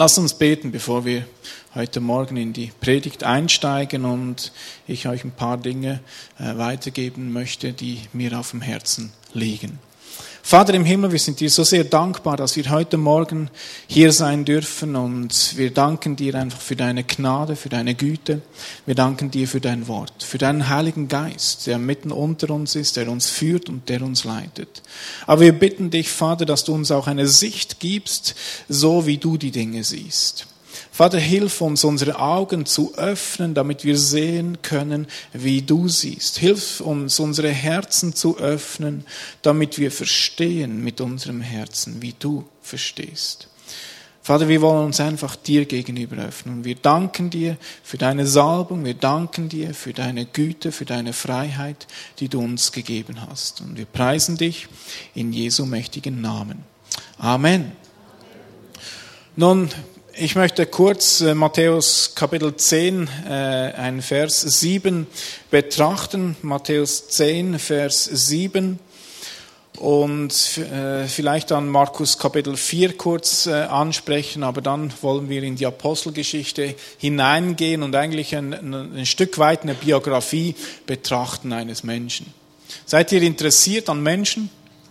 Lasst uns beten, bevor wir heute Morgen in die Predigt einsteigen und ich euch ein paar Dinge weitergeben möchte, die mir auf dem Herzen liegen. Vater im Himmel, wir sind dir so sehr dankbar, dass wir heute Morgen hier sein dürfen und wir danken dir einfach für deine Gnade, für deine Güte. Wir danken dir für dein Wort, für deinen Heiligen Geist, der mitten unter uns ist, der uns führt und der uns leitet. Aber wir bitten dich, Vater, dass du uns auch eine Sicht gibst, so wie du die Dinge siehst. Vater, hilf uns, unsere Augen zu öffnen, damit wir sehen können, wie du siehst. Hilf uns, unsere Herzen zu öffnen, damit wir verstehen mit unserem Herzen, wie du verstehst. Vater, wir wollen uns einfach dir gegenüber öffnen. Und wir danken dir für deine Salbung, wir danken dir für deine Güte, für deine Freiheit, die du uns gegeben hast. Und wir preisen dich in Jesu mächtigen Namen. Amen. Nun, ich möchte kurz Matthäus Kapitel 10, einen Vers 7 betrachten. Matthäus 10, Vers 7. Und vielleicht dann Markus Kapitel 4 kurz ansprechen, aber dann wollen wir in die Apostelgeschichte hineingehen und eigentlich ein Stück weit eine Biografie betrachten eines Menschen. Seid ihr interessiert an Menschen?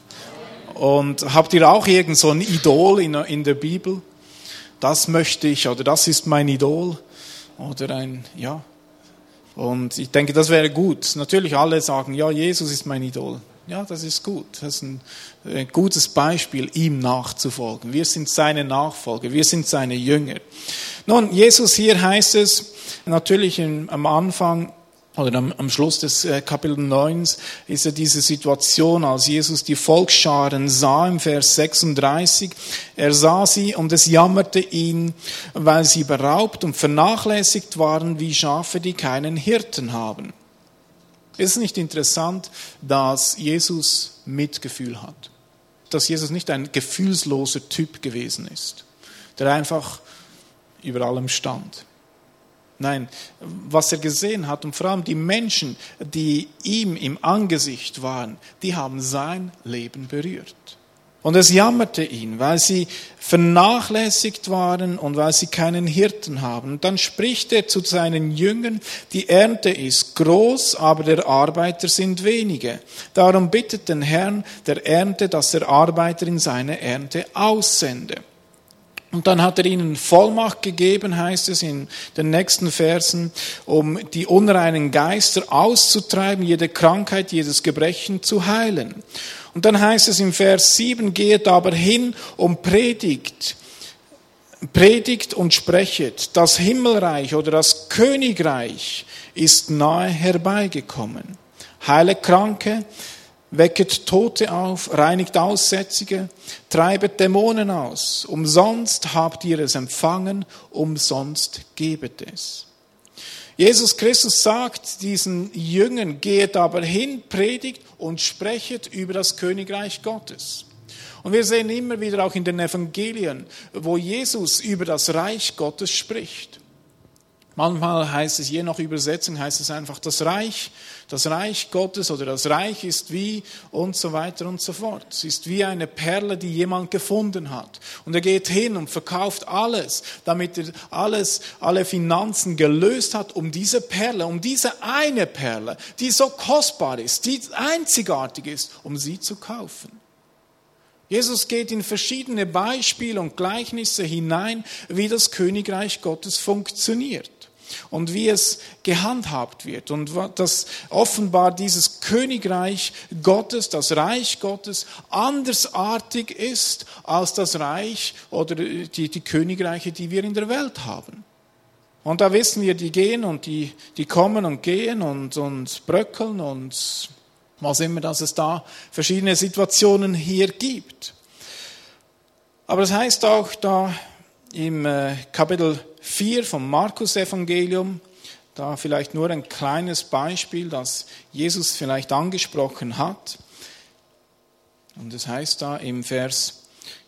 Und habt ihr auch irgend so ein Idol in der Bibel? Das möchte ich, oder das ist mein Idol, oder ja. Und ich denke, das wäre gut. Natürlich alle sagen, ja, Jesus ist mein Idol. Ja, das ist gut. Das ist ein gutes Beispiel, ihm nachzufolgen. Wir sind seine Nachfolger, wir sind seine Jünger. Nun, Jesus, hier heißt es natürlich am Anfang, oder am Schluss des Kapitel 9 ist ja diese Situation, als Jesus die Volksscharen sah, im Vers 36. Er sah sie und es jammerte ihn, weil sie beraubt und vernachlässigt waren wie Schafe, die keinen Hirten haben. Ist es nicht interessant, dass Jesus Mitgefühl hat? Dass Jesus nicht ein gefühlsloser Typ gewesen ist, der einfach über allem stand. Nein, was er gesehen hat und vor allem die Menschen, die ihm im Angesicht waren, die haben sein Leben berührt. Und es jammerte ihn, weil sie vernachlässigt waren und weil sie keinen Hirten haben. Und dann spricht er zu seinen Jüngern, die Ernte ist groß, aber der Arbeiter sind wenige. Darum bittet den Herrn der Ernte, dass er Arbeiter in seine Ernte aussende. Und dann hat er ihnen Vollmacht gegeben, heißt es in den nächsten Versen, um die unreinen Geister auszutreiben, jede Krankheit, jedes Gebrechen zu heilen. Und dann heißt es im Vers 7, geht aber hin und predigt und sprechet, das Himmelreich oder das Königreich ist nahe herbeigekommen. Heile Kranke, wecket Tote auf, reinigt Aussätzige, treibet Dämonen aus. Umsonst habt ihr es empfangen, umsonst gebet es. Jesus Christus sagt diesen Jüngern, geht aber hin, predigt und sprechet über das Königreich Gottes. Und wir sehen immer wieder auch in den Evangelien, wo Jesus über das Reich Gottes spricht. Manchmal heißt es, je nach Übersetzung heißt es einfach das Reich Gottes oder das Reich ist wie und so weiter und so fort. Es ist wie eine Perle, die jemand gefunden hat. Und er geht hin und verkauft alles, damit er alle Finanzen gelöst hat, um diese Perle, um diese eine Perle, die so kostbar ist, die einzigartig ist, um sie zu kaufen. Jesus geht in verschiedene Beispiele und Gleichnisse hinein, wie das Königreich Gottes funktioniert und wie es gehandhabt wird und dass offenbar dieses Königreich Gottes, das Reich Gottes, andersartig ist als das Reich oder die Königreiche, die wir in der Welt haben. Und da wissen wir, die gehen und die kommen und gehen und bröckeln und was immer, dass es da verschiedene Situationen hier gibt. Aber es heißt auch da im Kapitel 4 vom Markus-Evangelium, da vielleicht nur ein kleines Beispiel, das Jesus vielleicht angesprochen hat. Und es heißt da im Vers,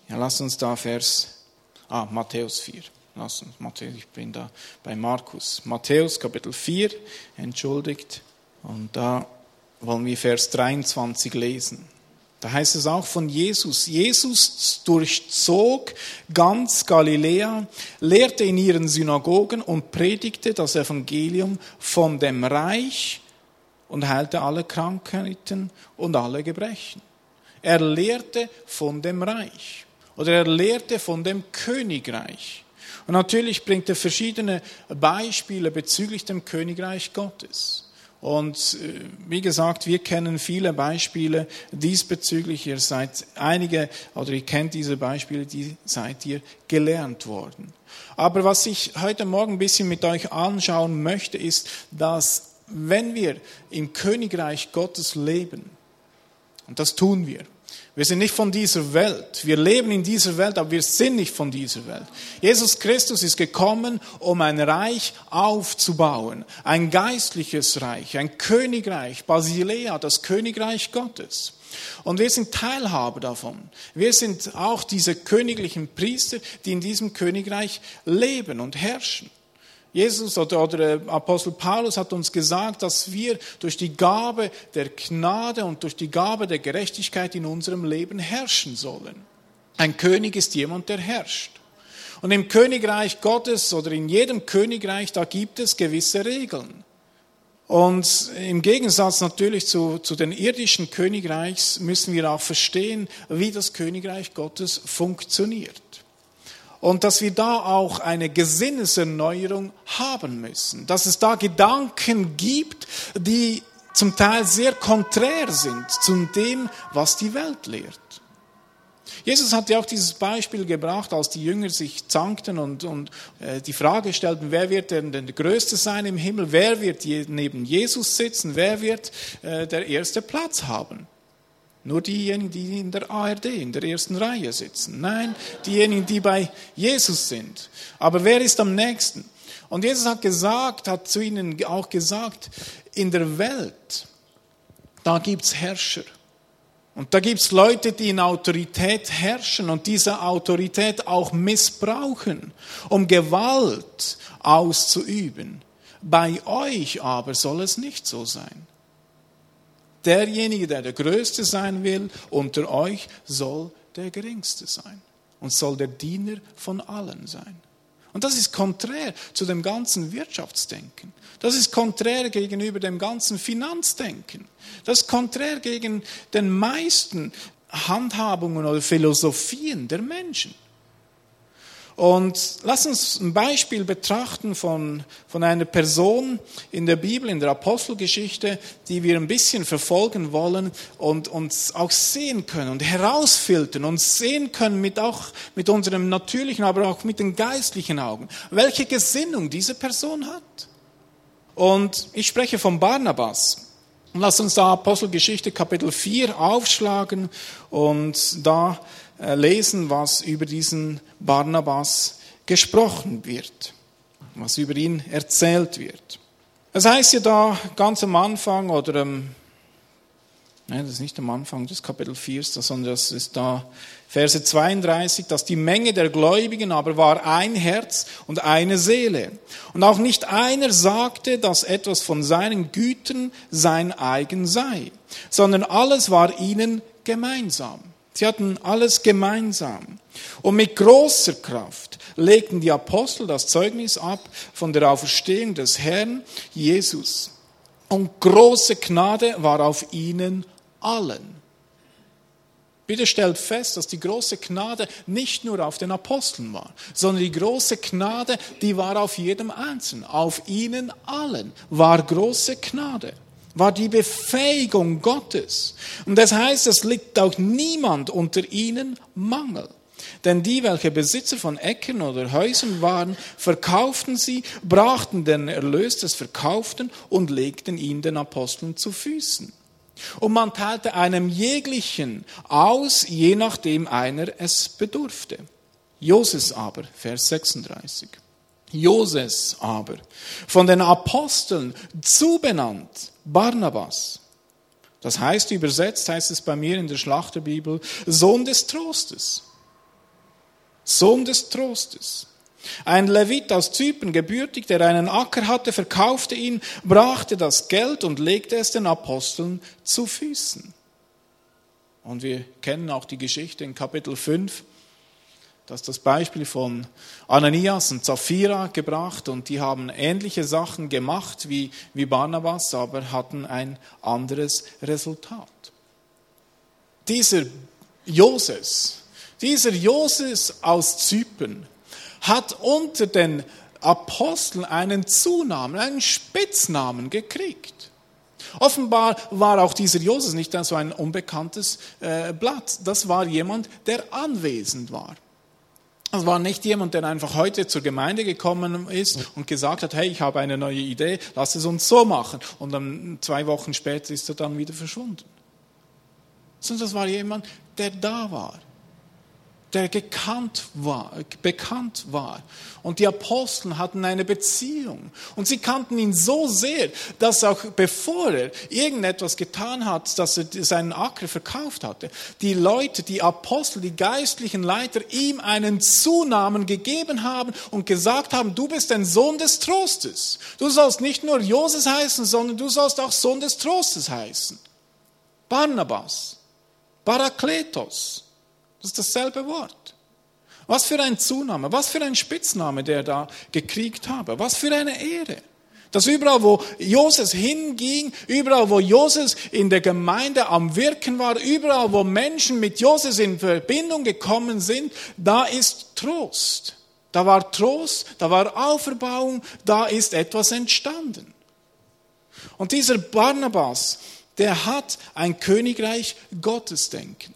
Matthäus 4. Ich bin da bei Markus. Matthäus Kapitel 4, entschuldigt. Und da wollen wir Vers 23 lesen. Da heißt es auch von Jesus. Jesus durchzog ganz Galiläa, lehrte in ihren Synagogen und predigte das Evangelium von dem Reich und heilte alle Krankheiten und alle Gebrechen. Er lehrte von dem Reich oder er lehrte von dem Königreich. Und natürlich bringt er verschiedene Beispiele bezüglich dem Königreich Gottes. Und wie gesagt, wir kennen viele Beispiele diesbezüglich. Ihr seid einige, oder ihr kennt diese Beispiele, die seid ihr gelernt worden. Aber was ich heute Morgen ein bisschen mit euch anschauen möchte, ist, dass wenn wir im Königreich Gottes leben, und das tun wir sind nicht von dieser Welt. Wir leben in dieser Welt, aber wir sind nicht von dieser Welt. Jesus Christus ist gekommen, um ein Reich aufzubauen. Ein geistliches Reich, ein Königreich, Basilea, das Königreich Gottes. Und wir sind Teilhaber davon. Wir sind auch diese königlichen Priester, die in diesem Königreich leben und herrschen. Jesus oder Apostel Paulus hat uns gesagt, dass wir durch die Gabe der Gnade und durch die Gabe der Gerechtigkeit in unserem Leben herrschen sollen. Ein König ist jemand, der herrscht. Und im Königreich Gottes oder in jedem Königreich, da gibt es gewisse Regeln. Und im Gegensatz natürlich zu den irdischen Königreichs müssen wir auch verstehen, wie das Königreich Gottes funktioniert. Und dass wir da auch eine Gesinneserneuerung haben müssen. Dass es da Gedanken gibt, die zum Teil sehr konträr sind zu dem, was die Welt lehrt. Jesus hat ja auch dieses Beispiel gebracht, als die Jünger sich zankten und die Frage stellten, wer wird denn der Größte sein im Himmel? Wer wird neben Jesus sitzen? Wer wird der erste Platz haben? Nur diejenigen, die in der ARD, in der ersten Reihe sitzen. Nein, diejenigen, die bei Jesus sind. Aber wer ist am nächsten? Und Jesus hat zu ihnen auch gesagt, in der Welt, da gibt's Herrscher. Und da gibt's Leute, die in Autorität herrschen und diese Autorität auch missbrauchen, um Gewalt auszuüben. Bei euch aber soll es nicht so sein. Derjenige, der Größte sein will unter euch, soll der Geringste sein und soll der Diener von allen sein. Und das ist konträr zu dem ganzen Wirtschaftsdenken. Das ist konträr gegenüber dem ganzen Finanzdenken. Das ist konträr gegen den meisten Handhabungen oder Philosophien der Menschen. Und lass uns ein Beispiel betrachten von einer Person in der Bibel, in der Apostelgeschichte, die wir ein bisschen verfolgen wollen und uns auch sehen können und herausfiltern und sehen können auch mit unserem natürlichen, aber auch mit den geistlichen Augen, welche Gesinnung diese Person hat. Und ich spreche von Barnabas. Und lass uns da Apostelgeschichte Kapitel 4 aufschlagen und da lesen, was über diesen Barnabas gesprochen wird, was über ihn erzählt wird. Es heißt ja da ganz am Anfang, nein, das ist nicht am Anfang des Kapitel 4, sondern das ist da Verse 32, dass die Menge der Gläubigen aber war ein Herz und eine Seele. Und auch nicht einer sagte, dass etwas von seinen Gütern sein eigen sei, sondern alles war ihnen gemeinsam. Sie hatten alles gemeinsam. Und mit großer Kraft legten die Apostel das Zeugnis ab von der Auferstehung des Herrn Jesus. Und große Gnade war auf ihnen allen. Bitte stellt fest, dass die große Gnade nicht nur auf den Aposteln war, sondern die große Gnade, die war auf jedem Einzelnen. Auf ihnen allen war große Gnade. War die Befähigung Gottes. Und das heißt, es liegt auch niemand unter ihnen Mangel. Denn die, welche Besitzer von Äckern oder Häusern waren, verkauften sie, brachten den Erlös des Verkauften und legten ihn den Aposteln zu Füßen. Und man teilte einem jeglichen aus, je nachdem einer es bedurfte. Joses aber, Vers 36. Joses aber, von den Aposteln zubenannt, Barnabas. Das heißt, übersetzt heißt es bei mir in der Schlachterbibel, Sohn des Trostes. Sohn des Trostes. Ein Levit aus Zypern, gebürtig, der einen Acker hatte, verkaufte ihn, brachte das Geld und legte es den Aposteln zu Füßen. Und wir kennen auch die Geschichte in Kapitel 5, dass das Beispiel von Ananias und Sapphira gebracht und die haben ähnliche Sachen gemacht wie Barnabas, aber hatten ein anderes Resultat. Dieser Joses aus Zypern hat unter den Aposteln einen Zunamen, einen Spitznamen gekriegt. Offenbar war auch dieser Joses nicht so ein unbekanntes Blatt. Das war jemand, der anwesend war. Das war nicht jemand, der einfach heute zur Gemeinde gekommen ist und gesagt hat, hey, ich habe eine neue Idee, lass es uns so machen. Und dann 2 Wochen später ist er dann wieder verschwunden. Sondern das war jemand, der da war, der bekannt war. Und die Apostel hatten eine Beziehung. Und sie kannten ihn so sehr, dass auch bevor er irgendetwas getan hat, dass er seinen Acker verkauft hatte, die Leute, die Apostel, die geistlichen Leiter ihm einen Zunamen gegeben haben und gesagt haben, du bist ein Sohn des Trostes. Du sollst nicht nur Joses heißen, sondern du sollst auch Sohn des Trostes heißen. Barnabas, Parakletos. Das ist dasselbe Wort. Was für ein Zunahme, was für ein Spitzname, der da gekriegt habe. Was für eine Ehre. Dass überall, wo Joses hinging, überall, wo Joses in der Gemeinde am Wirken war, überall, wo Menschen mit Joses in Verbindung gekommen sind, da ist Trost. Da war Trost, da war Auferbauung, da ist etwas entstanden. Und dieser Barnabas, der hat ein Königreich Gottesdenken.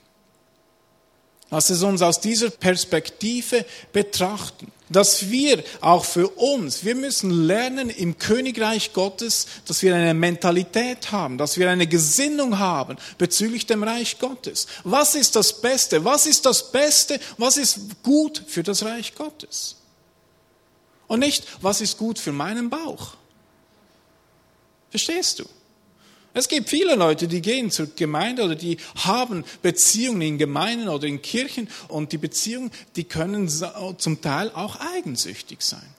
Lass es uns aus dieser Perspektive betrachten, dass wir auch für uns, wir müssen lernen im Königreich Gottes, dass wir eine Mentalität haben, dass wir eine Gesinnung haben bezüglich dem Reich Gottes. Was ist das Beste? Was ist das Beste? Was ist gut für das Reich Gottes? Und nicht, was ist gut für meinen Bauch? Verstehst du? Es gibt viele Leute, die gehen zur Gemeinde oder die haben Beziehungen in Gemeinden oder in Kirchen und die Beziehungen, die können zum Teil auch eigensüchtig sein.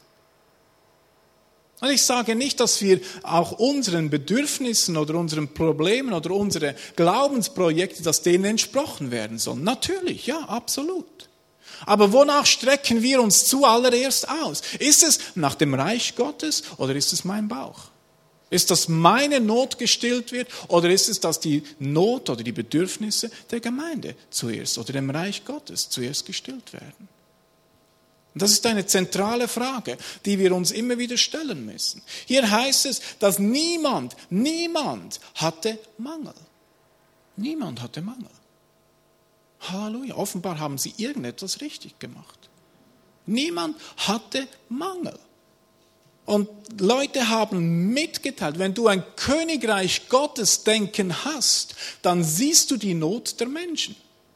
Und ich sage nicht, dass wir auch unseren Bedürfnissen oder unseren Problemen oder unsere Glaubensprojekte, dass denen entsprochen werden sollen. Natürlich, ja, absolut. Aber wonach strecken wir uns zuallererst aus? Ist es nach dem Reich Gottes oder ist es mein Bauch? Ist das meine Not gestillt wird oder ist es, dass die Not oder die Bedürfnisse der Gemeinde zuerst oder dem Reich Gottes zuerst gestillt werden? Und das ist eine zentrale Frage, die wir uns immer wieder stellen müssen. Hier heißt es, dass niemand hatte Mangel. Niemand hatte Mangel. Halleluja. Offenbar haben sie irgendetwas richtig gemacht. Niemand hatte Mangel. Und Leute haben mitgeteilt, wenn du ein Königreich Gottes Denken hast, dann siehst du die Not der Menschen.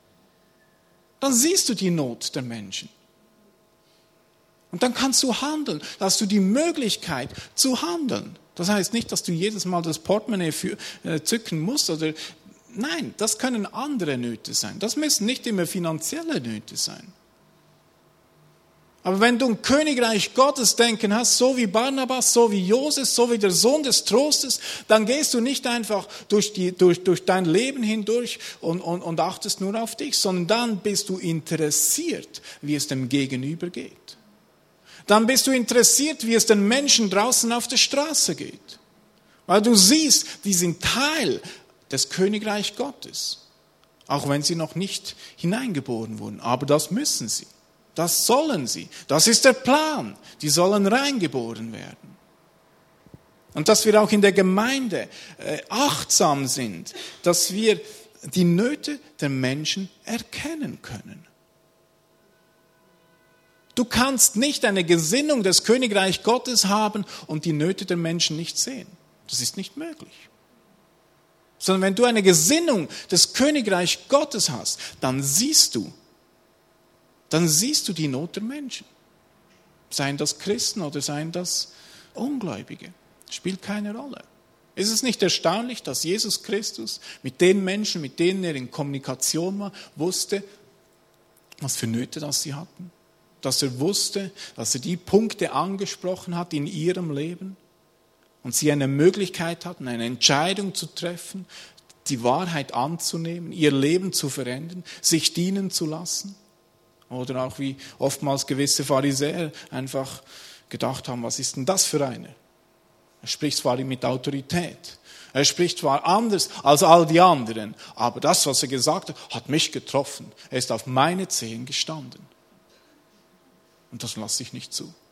Dann siehst du die Not der Menschen. Und dann kannst du handeln. Da hast du die Möglichkeit zu handeln. Das heißt nicht, dass du jedes Mal das Portemonnaie zücken musst. Nein, das können andere Nöte sein. Das müssen nicht immer finanzielle Nöte sein. Aber wenn du ein Königreich Gottes Denken hast, so wie Barnabas, so wie Joses, so wie der Sohn des Trostes, dann gehst du nicht einfach durch dein Leben hindurch und achtest nur auf dich, sondern dann bist du interessiert, wie es dem Gegenüber geht. Dann bist du interessiert, wie es den Menschen draußen auf der Straße geht. Weil du siehst, die sind Teil des Königreich Gottes. Auch wenn sie noch nicht hineingeboren wurden. Aber das müssen sie. Das sollen sie. Das ist der Plan. Die sollen reingeboren werden. Und dass wir auch in der Gemeinde achtsam sind, dass wir die Nöte der Menschen erkennen können. Du kannst nicht eine Gesinnung des Königreich Gottes haben und die Nöte der Menschen nicht sehen. Das ist nicht möglich. Sondern wenn du eine Gesinnung des Königreich Gottes hast, dann siehst du die Not der Menschen. Seien das Christen oder seien das Ungläubige. Spielt keine Rolle. Ist es nicht erstaunlich, dass Jesus Christus mit den Menschen, mit denen er in Kommunikation war, wusste, was für Nöte das sie hatten? Dass er wusste, dass er die Punkte angesprochen hat in ihrem Leben und sie eine Möglichkeit hatten, eine Entscheidung zu treffen, die Wahrheit anzunehmen, ihr Leben zu verändern, sich dienen zu lassen. Oder auch wie oftmals gewisse Pharisäer einfach gedacht haben, was ist denn das für eine? Er spricht zwar mit Autorität, er spricht zwar anders als all die anderen, aber das, was er gesagt hat, hat mich getroffen. Er ist auf meine Zehen gestanden. Und das lasse ich nicht zu.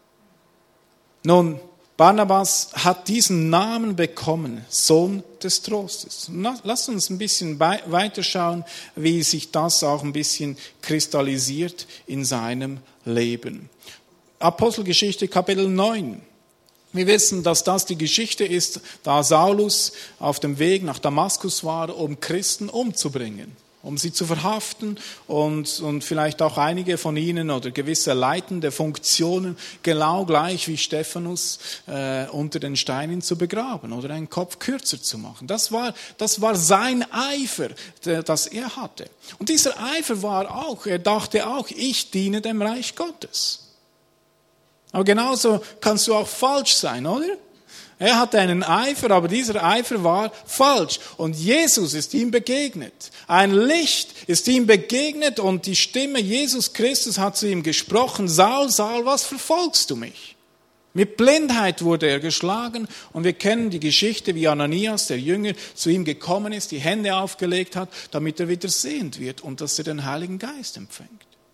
Nun, Barnabas hat diesen Namen bekommen, Sohn des Trostes. Lasst uns ein bisschen weiterschauen, wie sich das auch ein bisschen kristallisiert in seinem Leben. Apostelgeschichte Kapitel 9. Wir wissen, dass das die Geschichte ist, da Saulus auf dem Weg nach Damaskus war, um Christen umzubringen, um sie zu verhaften und vielleicht auch einige von ihnen oder gewisse leitende Funktionen genau gleich wie Stephanus unter den Steinen zu begraben oder einen Kopf kürzer zu machen. Das war sein Eifer, das er hatte. Und dieser Eifer war auch, er dachte auch, ich diene dem Reich Gottes. Aber genauso kannst du auch falsch sein, oder? Er hatte einen Eifer, aber dieser Eifer war falsch. Und Jesus ist ihm begegnet. Ein Licht ist ihm begegnet und die Stimme Jesus Christus hat zu ihm gesprochen, Saul, Saul, was verfolgst du mich? Mit Blindheit wurde er geschlagen und wir kennen die Geschichte, wie Ananias, der Jünger, zu ihm gekommen ist, die Hände aufgelegt hat, damit er wieder sehend wird und dass er den Heiligen Geist empfängt.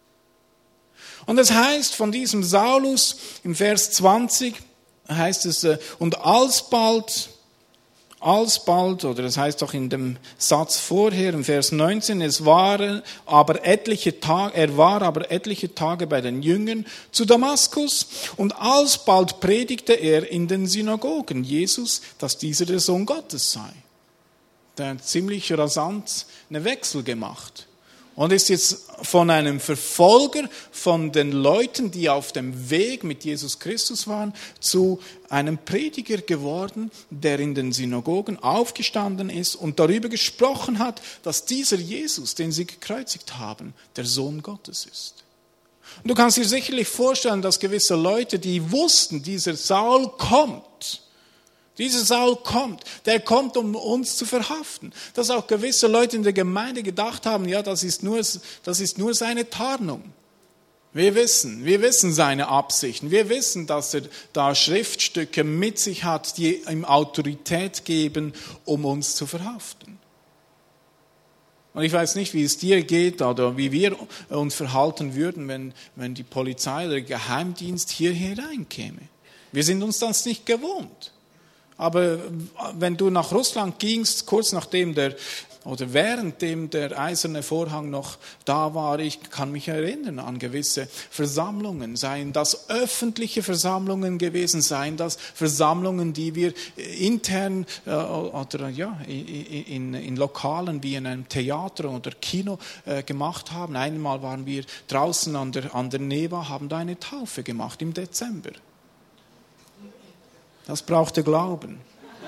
Und es heißt von diesem Saulus im Vers 20, heißt es, und alsbald, oder das heißt auch in dem Satz vorher, im Vers 19, er war aber etliche Tage bei den Jüngern zu Damaskus und alsbald predigte er in den Synagogen Jesus, dass dieser der Sohn Gottes sei. Der hat ziemlich rasant einen Wechsel gemacht. Und ist jetzt von einem Verfolger, von den Leuten, die auf dem Weg mit Jesus Christus waren, zu einem Prediger geworden, der in den Synagogen aufgestanden ist und darüber gesprochen hat, dass dieser Jesus, den sie gekreuzigt haben, der Sohn Gottes ist. Und du kannst dir sicherlich vorstellen, dass gewisse Leute, die wussten, dieser Saul kommt, der kommt, um uns zu verhaften. Dass auch gewisse Leute in der Gemeinde gedacht haben, ja, das ist nur seine Tarnung. Wir wissen seine Absichten. Wir wissen, dass er da Schriftstücke mit sich hat, die ihm Autorität geben, um uns zu verhaften. Und ich weiß nicht, wie es dir geht oder wie wir uns verhalten würden, wenn die Polizei oder der Geheimdienst hierher reinkäme. Wir sind uns das nicht gewohnt. Aber wenn du nach Russland gingst, kurz nachdem währenddem der eiserne Vorhang noch da war, ich kann mich erinnern an gewisse Versammlungen, seien das öffentliche Versammlungen gewesen, seien das Versammlungen, die wir intern oder ja, in Lokalen wie in einem Theater oder Kino gemacht haben. Einmal waren wir draußen an der Neva, haben da eine Taufe gemacht im Dezember. Das brauchte Glauben,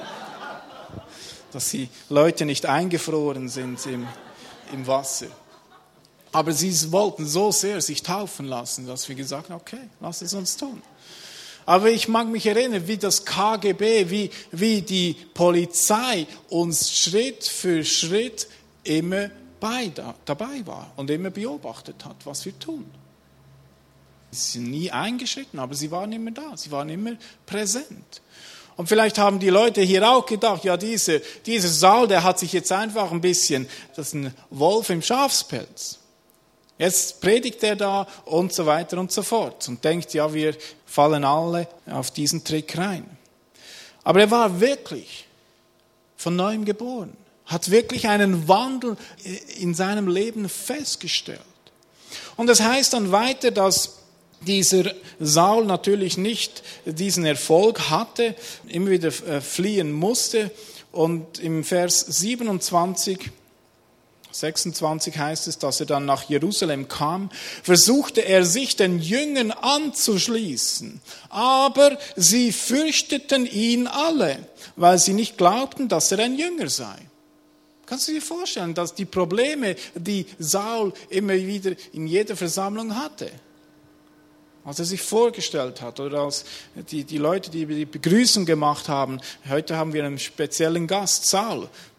dass die Leute nicht eingefroren sind im Wasser. Aber sie wollten so sehr sich taufen lassen, dass wir gesagt haben, okay, lass es uns tun. Aber ich mag mich erinnern, wie das KGB, wie die Polizei uns Schritt für Schritt immer dabei war und immer beobachtet hat, was wir tun. Sie sind nie eingeschritten, aber sie waren immer da, sie waren immer präsent. Und vielleicht haben die Leute hier auch gedacht, ja, dieser Saul, der hat sich jetzt einfach ein bisschen, das ist ein Wolf im Schafspelz. Jetzt predigt er da und so weiter und so fort und denkt, ja, wir fallen alle auf diesen Trick rein. Aber er war wirklich von neuem geboren, hat wirklich einen Wandel in seinem Leben festgestellt. Und das heißt dann weiter, dass dieser Saul natürlich nicht diesen Erfolg hatte, immer wieder fliehen musste. Und im Vers 26 26 heißt es, dass er dann nach Jerusalem kam, versuchte er sich den Jüngern anzuschließen, aber sie fürchteten ihn alle, weil sie nicht glaubten, dass er ein Jünger sei. Kannst du dir vorstellen, dass die Probleme, die Saul immer wieder in jeder Versammlung hatte, als er sich vorgestellt hat oder als die Leute, die die Begrüßung gemacht haben, heute haben wir einen speziellen Gast, Saul.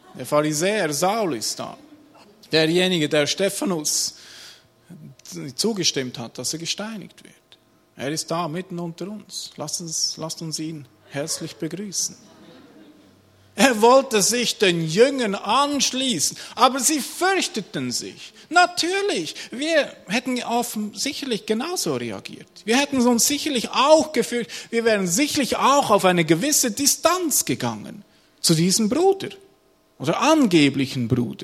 Der Pharisäer Saul ist da. Derjenige, der Stephanus zugestimmt hat, dass er gesteinigt wird. Er ist da mitten unter uns. Lasst uns ihn herzlich begrüßen. Er wollte sich den Jüngern anschließen, aber sie fürchteten sich. Natürlich, wir hätten sicherlich genauso reagiert. Wir hätten uns sicherlich auch gefürchtet, wir wären sicherlich auch auf eine gewisse Distanz gegangen zu diesem Bruder oder angeblichen Bruder.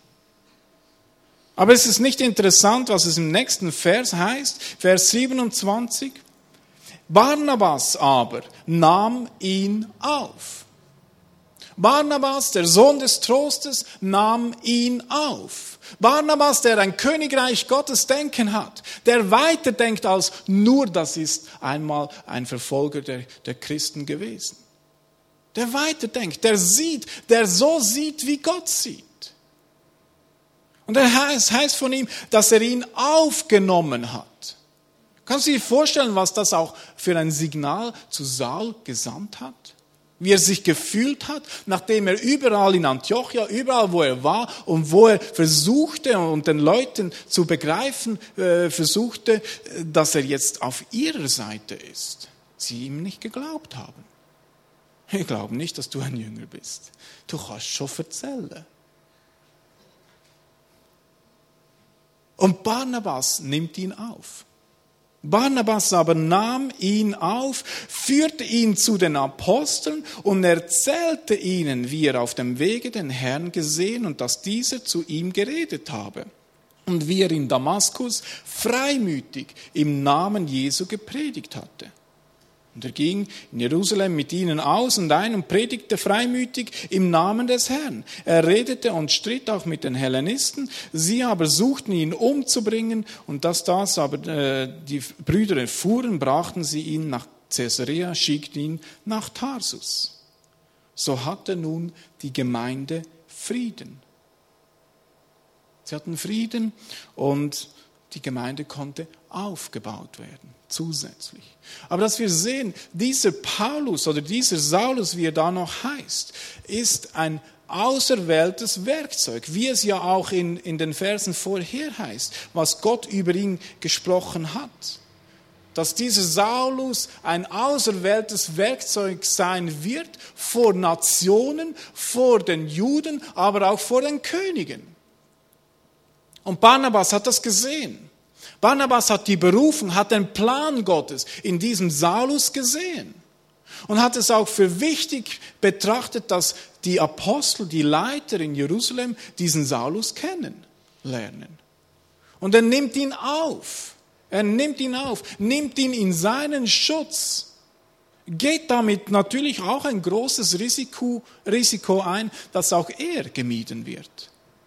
Aber es ist nicht interessant, was es im nächsten Vers heißt, Vers 27. Barnabas aber nahm ihn auf. Barnabas, der Sohn des Trostes, nahm ihn auf. Barnabas, der ein Königreich Gottes Denken hat, der weiter denkt als nur, das ist einmal ein Verfolger der Christen gewesen. Der weiter denkt, der sieht, der so sieht, wie Gott sieht. Und es heißt von ihm, dass er ihn aufgenommen hat. Kannst du dir vorstellen, was das auch für ein Signal zu Saul gesandt hat? Wie er sich gefühlt hat, nachdem er überall in Antiochia, überall wo er war und wo er versuchte und den Leuten zu begreifen versuchte, dass er jetzt auf ihrer Seite ist, sie ihm nicht geglaubt haben. Wir glauben nicht, dass du ein Jünger bist. Du kannst schon erzählen. Und Barnabas nimmt ihn auf. Barnabas aber nahm ihn auf, führte ihn zu den Aposteln und erzählte ihnen, wie er auf dem Wege den Herrn gesehen und dass dieser zu ihm geredet habe. Und wie er in Damaskus freimütig im Namen Jesu gepredigt hatte. Und er ging in Jerusalem mit ihnen aus und ein und predigte freimütig im Namen des Herrn. Er redete und stritt auch mit den Hellenisten. Sie aber suchten ihn umzubringen und das aber die Brüder erfuhren, brachten sie ihn nach Caesarea, schickten ihn nach Tarsus. So hatte nun die Gemeinde Frieden. Sie hatten Frieden und die Gemeinde konnte aufgebaut werden, zusätzlich. Aber dass wir sehen, dieser Paulus oder dieser Saulus, wie er da noch heißt, ist ein auserwähltes Werkzeug, wie es ja auch in den Versen vorher heißt, was Gott über ihn gesprochen hat. Dass dieser Saulus ein auserwähltes Werkzeug sein wird vor Nationen, vor den Juden, aber auch vor den Königen. Und Barnabas hat das gesehen. Barnabas hat die Berufung, hat den Plan Gottes in diesem Saulus gesehen. Und hat es auch für wichtig betrachtet, dass die Apostel, die Leiter in Jerusalem, diesen Saulus kennenlernen. Und er nimmt ihn auf. Er nimmt ihn auf, nimmt ihn in seinen Schutz. Geht damit natürlich auch ein großes Risiko ein, dass auch er gemieden wird.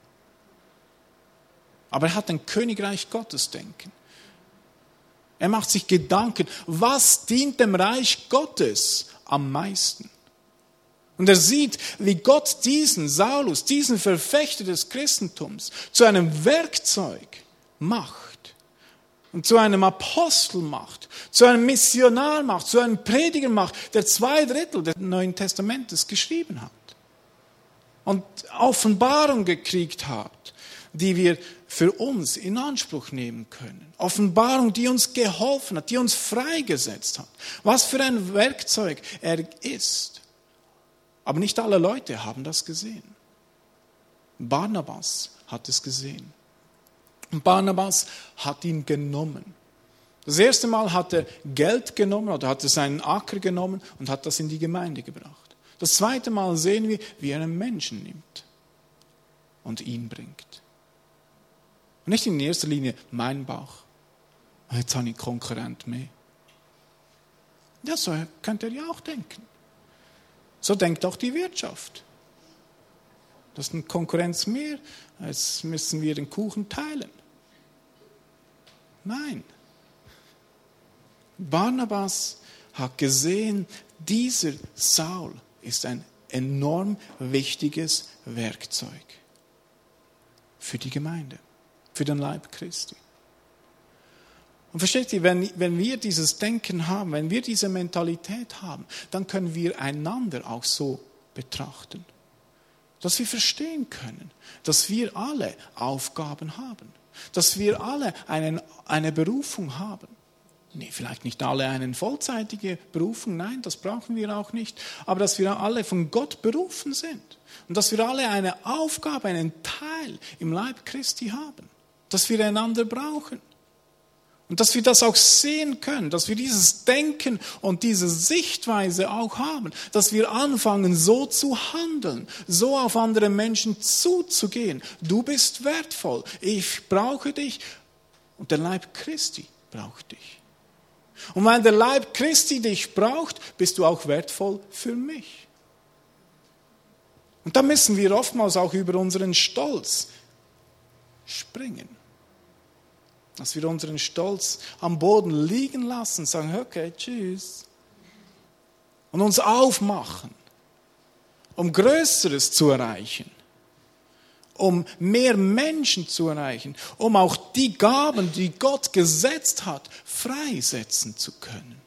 Aber er hat ein Königreich Gottes denken. Er macht sich Gedanken, was dient dem Reich Gottes am meisten? Und er sieht, wie Gott diesen Saulus, diesen Verfechter des Christentums, zu einem Werkzeug macht und zu einem Apostel macht, zu einem Missionar macht, zu einem Prediger macht, der 2/3 des Neuen Testamentes geschrieben hat und Offenbarung gekriegt hat, die wir für uns in Anspruch nehmen können. Offenbarung, die uns geholfen hat, die uns freigesetzt hat. Was für ein Werkzeug er ist. Aber nicht alle Leute haben das gesehen. Barnabas hat es gesehen. Und Barnabas hat ihn genommen. Das erste Mal hat er Geld genommen oder hat er seinen Acker genommen und hat das in die Gemeinde gebracht. Das zweite Mal sehen wir, wie er einen Menschen nimmt und ihn bringt. Und nicht in erster Linie mein Bauch. Jetzt habe ich einen Konkurrent mehr. Ja, so könnt ihr ja auch denken. So denkt auch die Wirtschaft. Das ist eine Konkurrenz mehr, jetzt müssen wir den Kuchen teilen. Nein. Barnabas hat gesehen, dieser Saul ist ein enorm wichtiges Werkzeug für die Gemeinde. Für den Leib Christi. Und versteht ihr, wenn wir dieses Denken haben, wenn wir diese Mentalität haben, dann können wir einander auch so betrachten. Dass wir verstehen können, dass wir alle Aufgaben haben. Dass wir alle eine Berufung haben. Nee, vielleicht nicht alle eine vollzeitige Berufung, nein, das brauchen wir auch nicht. Aber dass wir alle von Gott berufen sind. Und dass wir alle eine Aufgabe, einen Teil im Leib Christi haben. Dass wir einander brauchen. Und dass wir das auch sehen können, dass wir dieses Denken und diese Sichtweise auch haben, dass wir anfangen, so zu handeln, so auf andere Menschen zuzugehen. Du bist wertvoll, ich brauche dich und der Leib Christi braucht dich. Und weil der Leib Christi dich braucht, bist du auch wertvoll für mich. Und da müssen wir oftmals auch über unseren Stolz springen. Dass wir unseren Stolz am Boden liegen lassen, sagen, okay, tschüss. Und uns aufmachen, um Größeres zu erreichen, um mehr Menschen zu erreichen, um auch die Gaben, die Gott gesetzt hat, freisetzen zu können.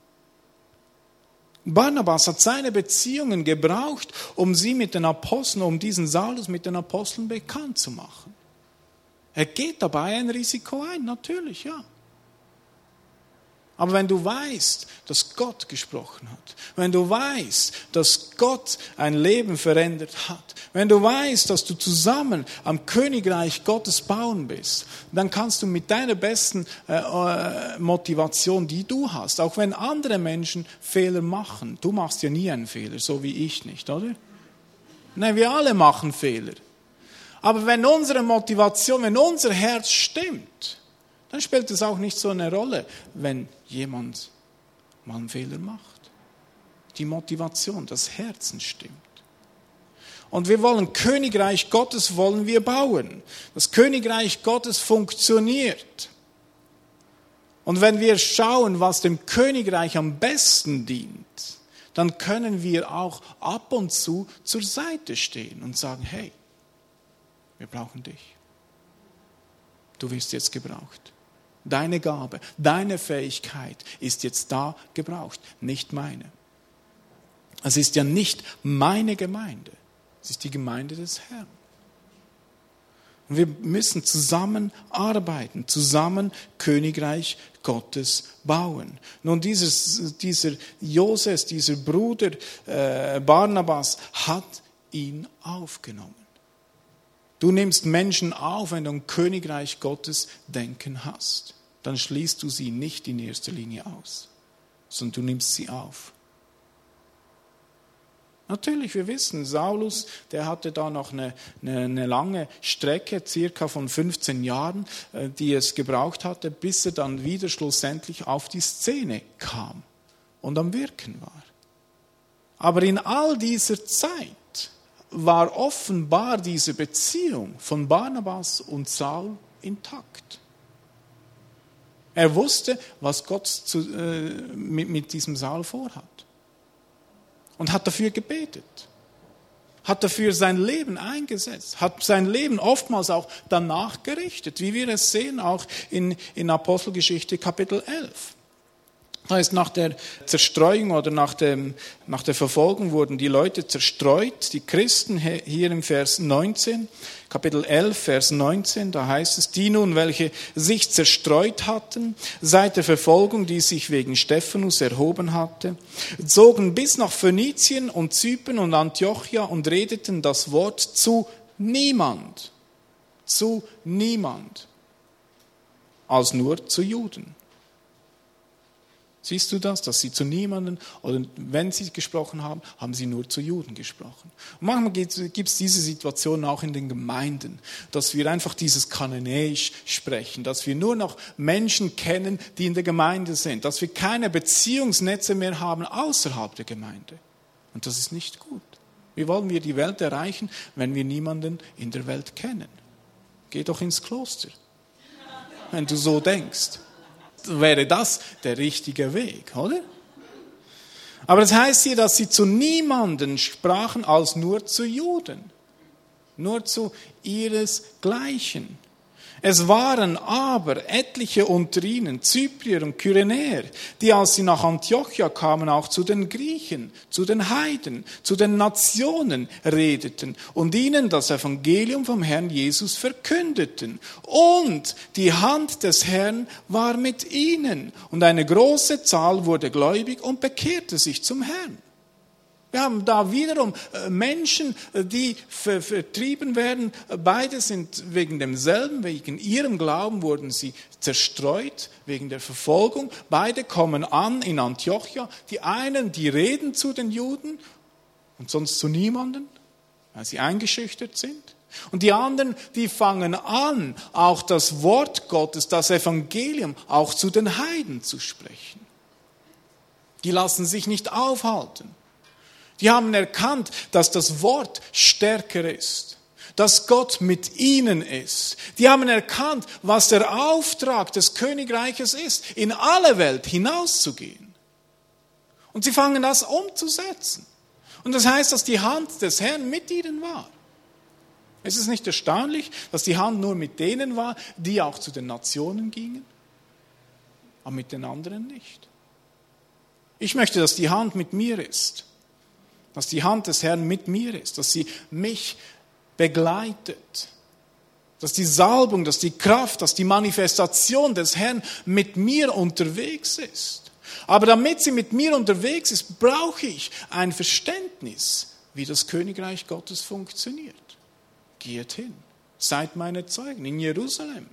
Barnabas hat seine Beziehungen gebraucht, um sie mit den Aposteln, um diesen Saulus mit den Aposteln bekannt zu machen. Er geht dabei ein Risiko ein, natürlich, ja. Aber wenn du weißt, dass Gott gesprochen hat, wenn du weißt, dass Gott ein Leben verändert hat, wenn du weißt, dass du zusammen am Königreich Gottes bauen bist, dann kannst du mit deiner besten Motivation, die du hast, auch wenn andere Menschen Fehler machen, du machst ja nie einen Fehler, so wie ich nicht, oder? Nein, wir alle machen Fehler. Aber wenn unsere Motivation, wenn unser Herz stimmt, dann spielt es auch nicht so eine Rolle, wenn jemand mal einen Fehler macht. Die Motivation, das Herzen stimmt. Und wir wollen Königreich Gottes wollen wir bauen. Das Königreich Gottes funktioniert. Und wenn wir schauen, was dem Königreich am besten dient, dann können wir auch ab und zu zur Seite stehen und sagen, hey, wir brauchen dich. Du wirst jetzt gebraucht. Deine Gabe, deine Fähigkeit ist jetzt da gebraucht, nicht meine. Es ist ja nicht meine Gemeinde, es ist die Gemeinde des Herrn. Und wir müssen zusammen arbeiten, zusammen Königreich Gottes bauen. Nun, dieser Joses, dieser Bruder Barnabas hat ihn aufgenommen. Du nimmst Menschen auf, wenn du ein Königreich Gottes Denken hast. Dann schließt du sie nicht in erster Linie aus, sondern du nimmst sie auf. Natürlich, wir wissen, Saulus, der hatte da noch eine lange Strecke, circa von 15 Jahren, die es gebraucht hatte, bis er dann wieder schlussendlich auf die Szene kam und am Wirken war. Aber in all dieser Zeit war offenbar diese Beziehung von Barnabas und Saul intakt. Er wusste, was Gott mit diesem Saul vorhat. Und hat dafür gebetet. Hat dafür sein Leben eingesetzt. Hat sein Leben oftmals auch danach gerichtet. Wie wir es sehen, auch in Apostelgeschichte Kapitel 11. Das heißt, nach der Zerstreuung oder nach der Verfolgung wurden die Leute zerstreut, die Christen, hier im Vers 19, Kapitel 11, Vers 19, da heißt es, die nun, welche sich zerstreut hatten, seit der Verfolgung, die sich wegen Stephanus erhoben hatte, zogen bis nach Phönizien und Zypern und Antiochia und redeten das Wort zu niemand, als nur zu Juden. Siehst du das, dass sie zu niemandem, oder wenn sie gesprochen haben, haben sie nur zu Juden gesprochen. Und manchmal gibt es diese Situation auch in den Gemeinden, dass wir einfach dieses Kananäisch sprechen, dass wir nur noch Menschen kennen, die in der Gemeinde sind, dass wir keine Beziehungsnetze mehr haben außerhalb der Gemeinde. Und das ist nicht gut. Wie wollen wir die Welt erreichen, wenn wir niemanden in der Welt kennen? Geh doch ins Kloster, wenn du so denkst. Wäre das der richtige Weg, oder? Aber das heißt hier, dass sie zu niemanden sprachen als nur zu Juden. Nur zu ihresgleichen. Es waren aber etliche unter ihnen, Zyprier und Kyrenäer, die, als sie nach Antiochia kamen, auch zu den Griechen, zu den Heiden, zu den Nationen redeten und ihnen das Evangelium vom Herrn Jesus verkündeten. Und die Hand des Herrn war mit ihnen. Und eine große Zahl wurde gläubig und bekehrte sich zum Herrn. Wir haben da wiederum Menschen, die vertrieben werden. Beide sind wegen demselben, wegen ihrem Glauben wurden sie zerstreut, wegen der Verfolgung. Beide kommen an in Antiochia. Die einen, die reden zu den Juden und sonst zu niemandem, weil sie eingeschüchtert sind. Und die anderen, die fangen an, auch das Wort Gottes, das Evangelium, auch zu den Heiden zu sprechen. Die lassen sich nicht aufhalten. Die haben erkannt, dass das Wort stärker ist, dass Gott mit ihnen ist. Die haben erkannt, was der Auftrag des Königreiches ist, in alle Welt hinauszugehen. Und sie fangen das umzusetzen. Und das heißt, dass die Hand des Herrn mit ihnen war. Es ist nicht erstaunlich, dass die Hand nur mit denen war, die auch zu den Nationen gingen, aber mit den anderen nicht. Ich möchte, dass die Hand mit mir ist. Dass die Hand des Herrn mit mir ist, dass sie mich begleitet, dass die Salbung, dass die Kraft, dass die Manifestation des Herrn mit mir unterwegs ist. Aber damit sie mit mir unterwegs ist, brauche ich ein Verständnis, wie das Königreich Gottes funktioniert. Geht hin, seid meine Zeugen in Jerusalem,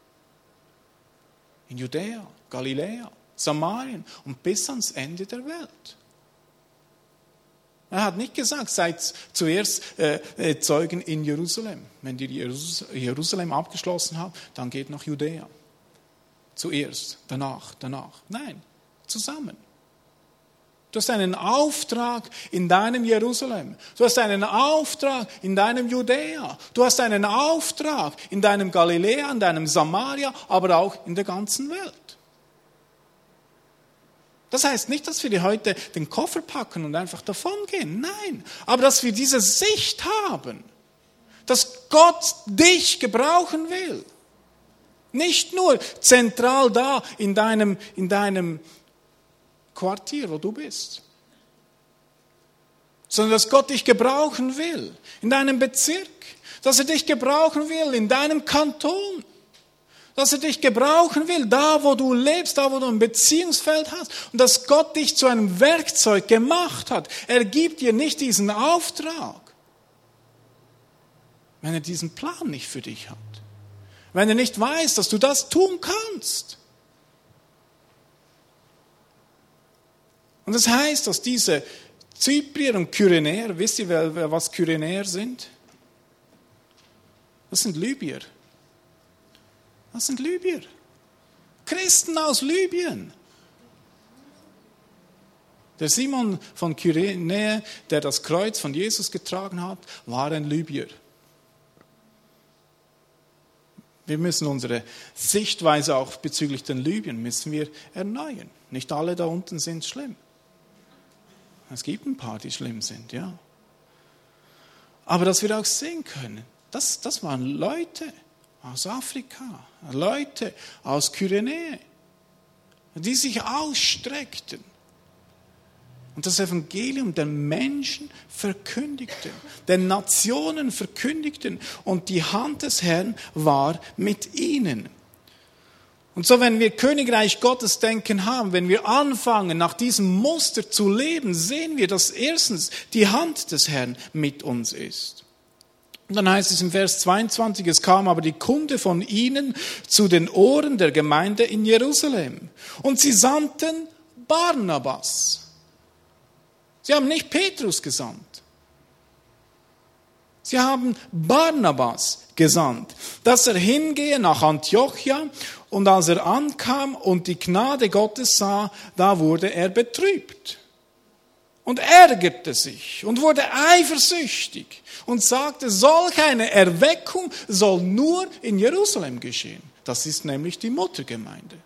in Judäa, Galiläa, Samarien und bis ans Ende der Welt. Er hat nicht gesagt, seid zuerst Zeugen in Jerusalem. Wenn ihr Jerusalem abgeschlossen habt, dann geht nach Judäa. Zuerst, danach. Nein, zusammen. Du hast einen Auftrag in deinem Jerusalem. Du hast einen Auftrag in deinem Judäa. Du hast einen Auftrag in deinem Galiläa, in deinem Samaria, aber auch in der ganzen Welt. Das heißt nicht, dass wir heute den Koffer packen und einfach davongehen. Nein, aber dass wir diese Sicht haben, dass Gott dich gebrauchen will. Nicht nur zentral da in deinem Quartier, wo du bist, sondern dass Gott dich gebrauchen will in deinem Bezirk, dass er dich gebrauchen will in deinem Kanton. Dass er dich gebrauchen will, da wo du lebst, da wo du ein Beziehungsfeld hast. Und dass Gott dich zu einem Werkzeug gemacht hat. Er gibt dir nicht diesen Auftrag, wenn er diesen Plan nicht für dich hat. Wenn er nicht weiß, dass du das tun kannst. Und das heißt, dass diese Zyprier und Kyrenäer, wisst ihr, was Kyrenäer sind? Das sind Libyer. Das sind Libyer. Christen aus Libyen. Der Simon von Kyrene, der das Kreuz von Jesus getragen hat, war ein Libyer. Wir müssen unsere Sichtweise auch bezüglich den Libyern müssen wir erneuern. Nicht alle da unten sind schlimm. Es gibt ein paar, die schlimm sind, ja. Aber dass wir auch sehen können, das waren Leute aus Afrika, Leute aus Kyrene, die sich ausstreckten und das Evangelium den Menschen verkündigten, den Nationen verkündigten und die Hand des Herrn war mit ihnen. Und so, wenn wir Königreich Gottes Denken haben, wenn wir anfangen, nach diesem Muster zu leben, sehen wir, dass erstens die Hand des Herrn mit uns ist. Und dann heißt es im Vers 22, es kam aber die Kunde von ihnen zu den Ohren der Gemeinde in Jerusalem. Und sie sandten Barnabas. Sie haben nicht Petrus gesandt. Sie haben Barnabas gesandt, dass er hingehe nach Antiochia. Und als er ankam und die Gnade Gottes sah, da wurde er betrübt. Und ärgerte sich und wurde eifersüchtig und sagte, solch eine Erweckung soll nur in Jerusalem geschehen. Das ist nämlich die Muttergemeinde.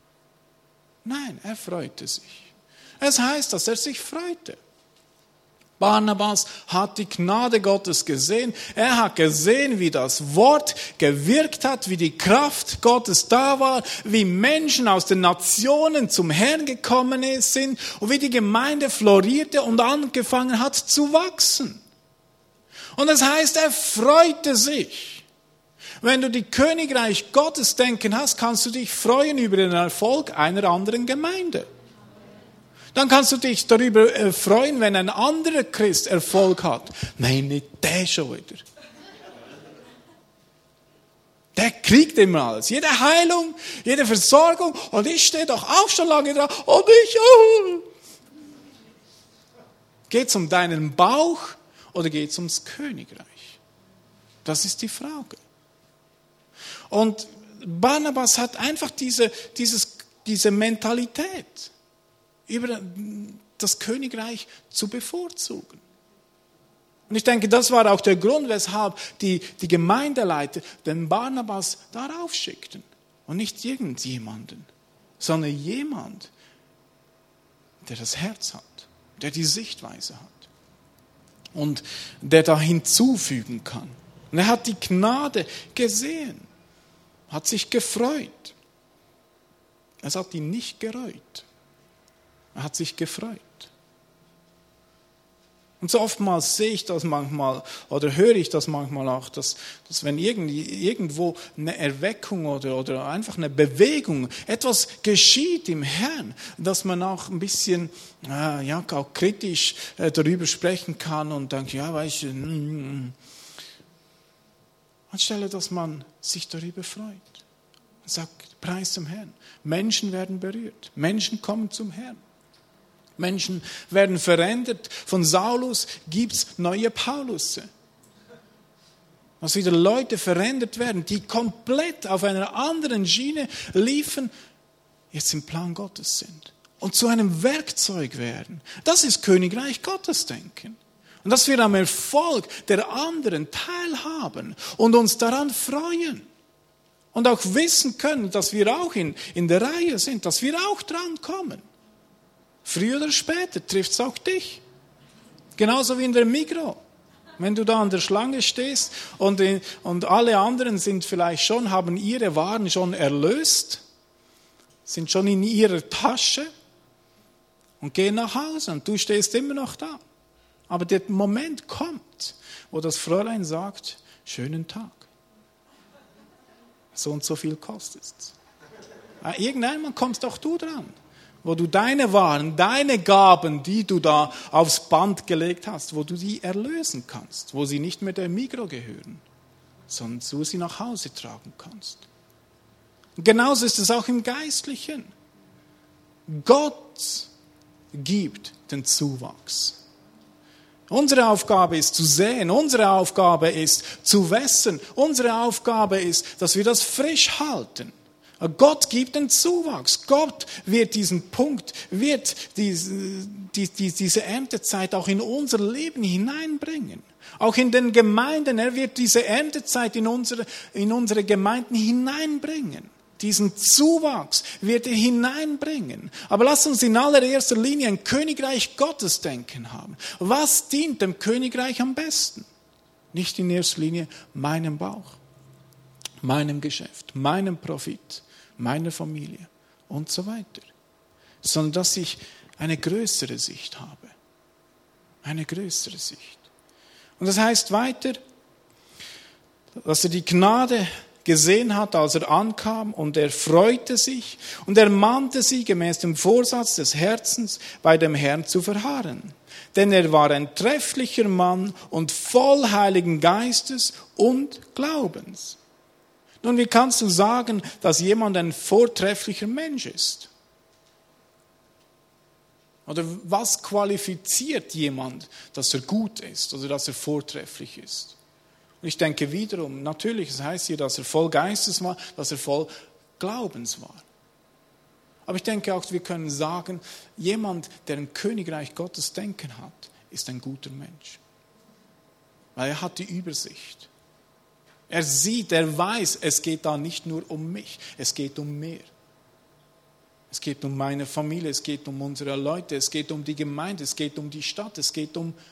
Nein, er freute sich. Es heißt, dass er sich freute. Barnabas hat die Gnade Gottes gesehen. Er hat gesehen, wie das Wort gewirkt hat, wie die Kraft Gottes da war, wie Menschen aus den Nationen zum Herrn gekommen sind und wie die Gemeinde florierte und angefangen hat zu wachsen. Und das heißt, er freute sich. Wenn du die Königreich Gottes denken hast, kannst du dich freuen über den Erfolg einer anderen Gemeinde. Dann kannst du dich darüber freuen, wenn ein anderer Christ Erfolg hat. Nein, nicht der schon wieder. Der kriegt immer alles. Jede Heilung, jede Versorgung. Und ich stehe doch auch schon lange dran. Und ich auch. Geht es um deinen Bauch oder geht es ums Königreich? Das ist die Frage. Und Barnabas hat einfach diese Mentalität, über das Königreich zu bevorzugen. Und ich denke, das war auch der Grund, weshalb die Gemeindeleiter den Barnabas darauf schickten. Und nicht irgendjemanden, sondern jemand, der das Herz hat, der die Sichtweise hat und der da hinzufügen kann. Und er hat die Gnade gesehen, hat sich gefreut. Es hat ihn nicht gereut. Er hat sich gefreut. Und so oftmals sehe ich das manchmal oder höre ich das manchmal auch, dass wenn irgendwo eine Erweckung oder einfach eine Bewegung, etwas geschieht im Herrn, dass man auch ein bisschen auch kritisch darüber sprechen kann und denkt, ja, weißt du, anstelle, dass man sich darüber freut und sagt, Preis zum Herrn. Menschen werden berührt, Menschen kommen zum Herrn. Menschen werden verändert. Von Saulus gibt es neue Paulusse. Dass wieder Leute verändert werden, die komplett auf einer anderen Schiene liefen, jetzt im Plan Gottes sind. Und zu einem Werkzeug werden. Das ist Königreich Gottes denken. Und dass wir am Erfolg der anderen teilhaben und uns daran freuen. Und auch wissen können, dass wir auch in der Reihe sind, dass wir auch dran kommen. Früher oder später trifft es auch dich. Genauso wie in der Migros. Wenn du da an der Schlange stehst und alle anderen haben ihre Waren schon erlöst, sind schon in ihrer Tasche und gehen nach Hause und du stehst immer noch da. Aber der Moment kommt, wo das Fräulein sagt, schönen Tag. So und so viel kostet es. Irgendwann kommst doch du dran. Wo du deine Waren, deine Gaben, die du da aufs Band gelegt hast, wo du die erlösen kannst, wo sie nicht mehr der Migros gehören, sondern du sie nach Hause tragen kannst. Und genauso ist es auch im Geistlichen. Gott gibt den Zuwachs. Unsere Aufgabe ist zu säen, unsere Aufgabe ist zu wässern, unsere Aufgabe ist, dass wir das frisch halten. Gott gibt den Zuwachs. Gott wird diesen Punkt, wird diese Erntezeit auch in unser Leben hineinbringen. Auch in den Gemeinden. Er wird diese Erntezeit in unsere Gemeinden hineinbringen. Diesen Zuwachs wird er hineinbringen. Aber lasst uns in allererster Linie ein Königreich Gottes denken haben. Was dient dem Königreich am besten? Nicht in erster Linie meinem Bauch, meinem Geschäft, meinem Profit, meiner Familie und so weiter. Sondern dass ich eine größere Sicht habe. Eine größere Sicht. Und das heißt weiter, dass er die Gnade gesehen hat, als er ankam, und er freute sich und ermahnte sie, gemäß dem Vorsatz des Herzens bei dem Herrn zu verharren. Denn er war ein trefflicher Mann und voll Heiligen Geistes und Glaubens. Nun, wie kannst du sagen, dass jemand ein vortrefflicher Mensch ist? Oder was qualifiziert jemand, dass er gut ist oder dass er vortrefflich ist? Und ich denke wiederum, natürlich, es heißt hier, dass er voll Geistes war, dass er voll Glaubens war. Aber ich denke auch, wir können sagen, jemand, der im Königreich Gottes Denken hat, ist ein guter Mensch. Weil er hat die Übersicht. Er sieht, er weiß, es geht da nicht nur um mich, es geht um mehr. Es geht um meine Familie, es geht um unsere Leute, es geht um die Gemeinde, es geht um die Stadt, es geht um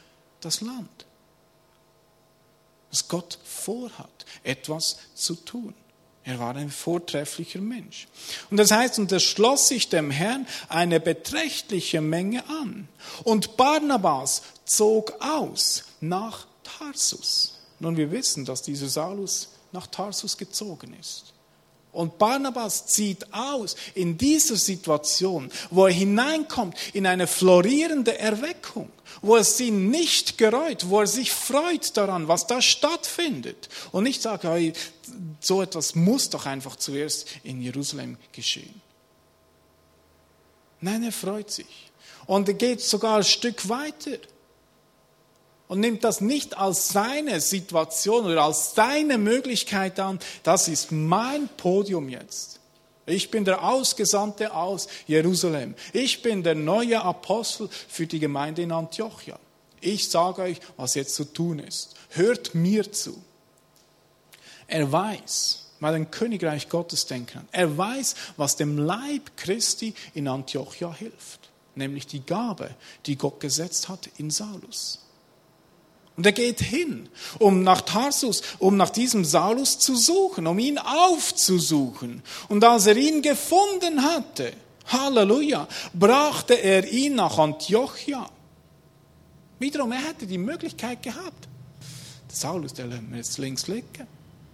das Land. Dass Gott vorhat, etwas zu tun. Er war ein vortrefflicher Mensch. Und das heißt, und es schloss sich dem Herrn eine beträchtliche Menge an. Und Barnabas zog aus nach Tarsus. Nun, wir wissen, dass dieser Saulus nach Tarsus gezogen ist. Und Barnabas zieht aus in dieser Situation, wo er hineinkommt in eine florierende Erweckung, wo es ihn nicht gereut, wo er sich freut daran, was da stattfindet. Und nicht sagt, hey, so etwas muss doch einfach zuerst in Jerusalem geschehen. Nein, er freut sich. Und er geht sogar ein Stück weiter. Und nimmt das nicht als seine Situation oder als seine Möglichkeit an. Das ist mein Podium jetzt. Ich bin der Ausgesandte aus Jerusalem. Ich bin der neue Apostel für die Gemeinde in Antiochia. Ich sage euch, was jetzt zu tun ist. Hört mir zu. Er weiß, weil ein Königreich Gottes denken kann. Er weiß, was dem Leib Christi in Antiochia hilft. Nämlich die Gabe, die Gott gesetzt hat in Saulus. Und er geht hin, um nach Tarsus, um nach diesem Saulus zu suchen, um ihn aufzusuchen. Und als er ihn gefunden hatte, Halleluja, brachte er ihn nach Antiochia. Wiederum, er hätte die Möglichkeit gehabt. Der Saulus, der lässt mir jetzt links liegen.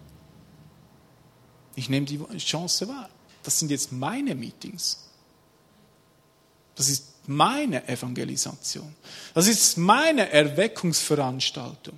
Ich nehme die Chance wahr. Das sind jetzt meine Meetings. Das ist meine Evangelisation. Das ist meine Erweckungsveranstaltung.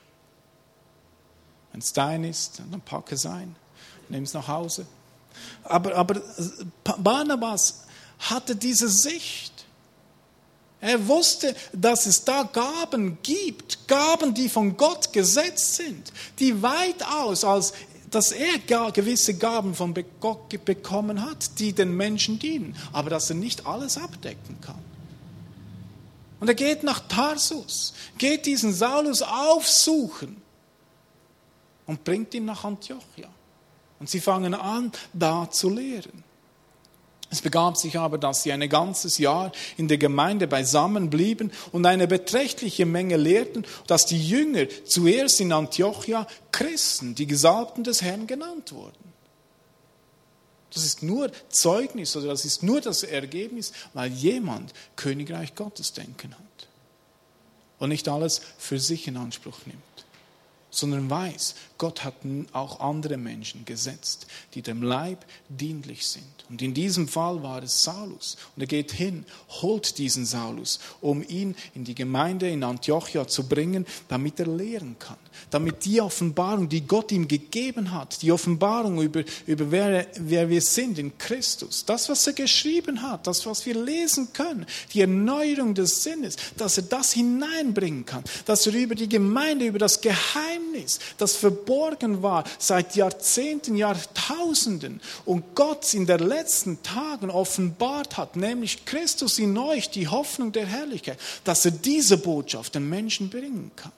Wenn es dein ist, dann pack es ein. Nimm es nach Hause. Aber Barnabas hatte diese Sicht. Er wusste, dass es da Gaben gibt. Gaben, die von Gott gesetzt sind. Die weitaus als dass er gewisse Gaben von Gott bekommen hat, die den Menschen dienen, aber dass er nicht alles abdecken kann. Und er geht nach Tarsus, geht diesen Saulus aufsuchen und bringt ihn nach Antiochia. Und sie fangen an, da zu lehren. Es begab sich aber, dass sie ein ganzes Jahr in der Gemeinde beisammen blieben und eine beträchtliche Menge lehrten, dass die Jünger zuerst in Antiochia Christen, die Gesalbten des Herrn, genannt wurden. Das ist nur Zeugnis oder das ist nur das Ergebnis, weil jemand Königreich Gottes denken hat und nicht alles für sich in Anspruch nimmt, sondern weiß, Gott hat auch andere Menschen gesetzt, die dem Leib dienlich sind. Und in diesem Fall war es Saulus. Und er geht hin, holt diesen Saulus, um ihn in die Gemeinde in Antiochia zu bringen, damit er lehren kann. Damit die Offenbarung, die Gott ihm gegeben hat, die Offenbarung über wer wir sind in Christus, das, was er geschrieben hat, das, was wir lesen können, die Erneuerung des Sinnes, dass er das hineinbringen kann, dass er über die Gemeinde, über das Geheimnis, das verborgen war seit Jahrzehnten, Jahrtausenden und Gott in den letzten Tagen offenbart hat, nämlich Christus in euch, die Hoffnung der Herrlichkeit, dass er diese Botschaft den Menschen bringen kann.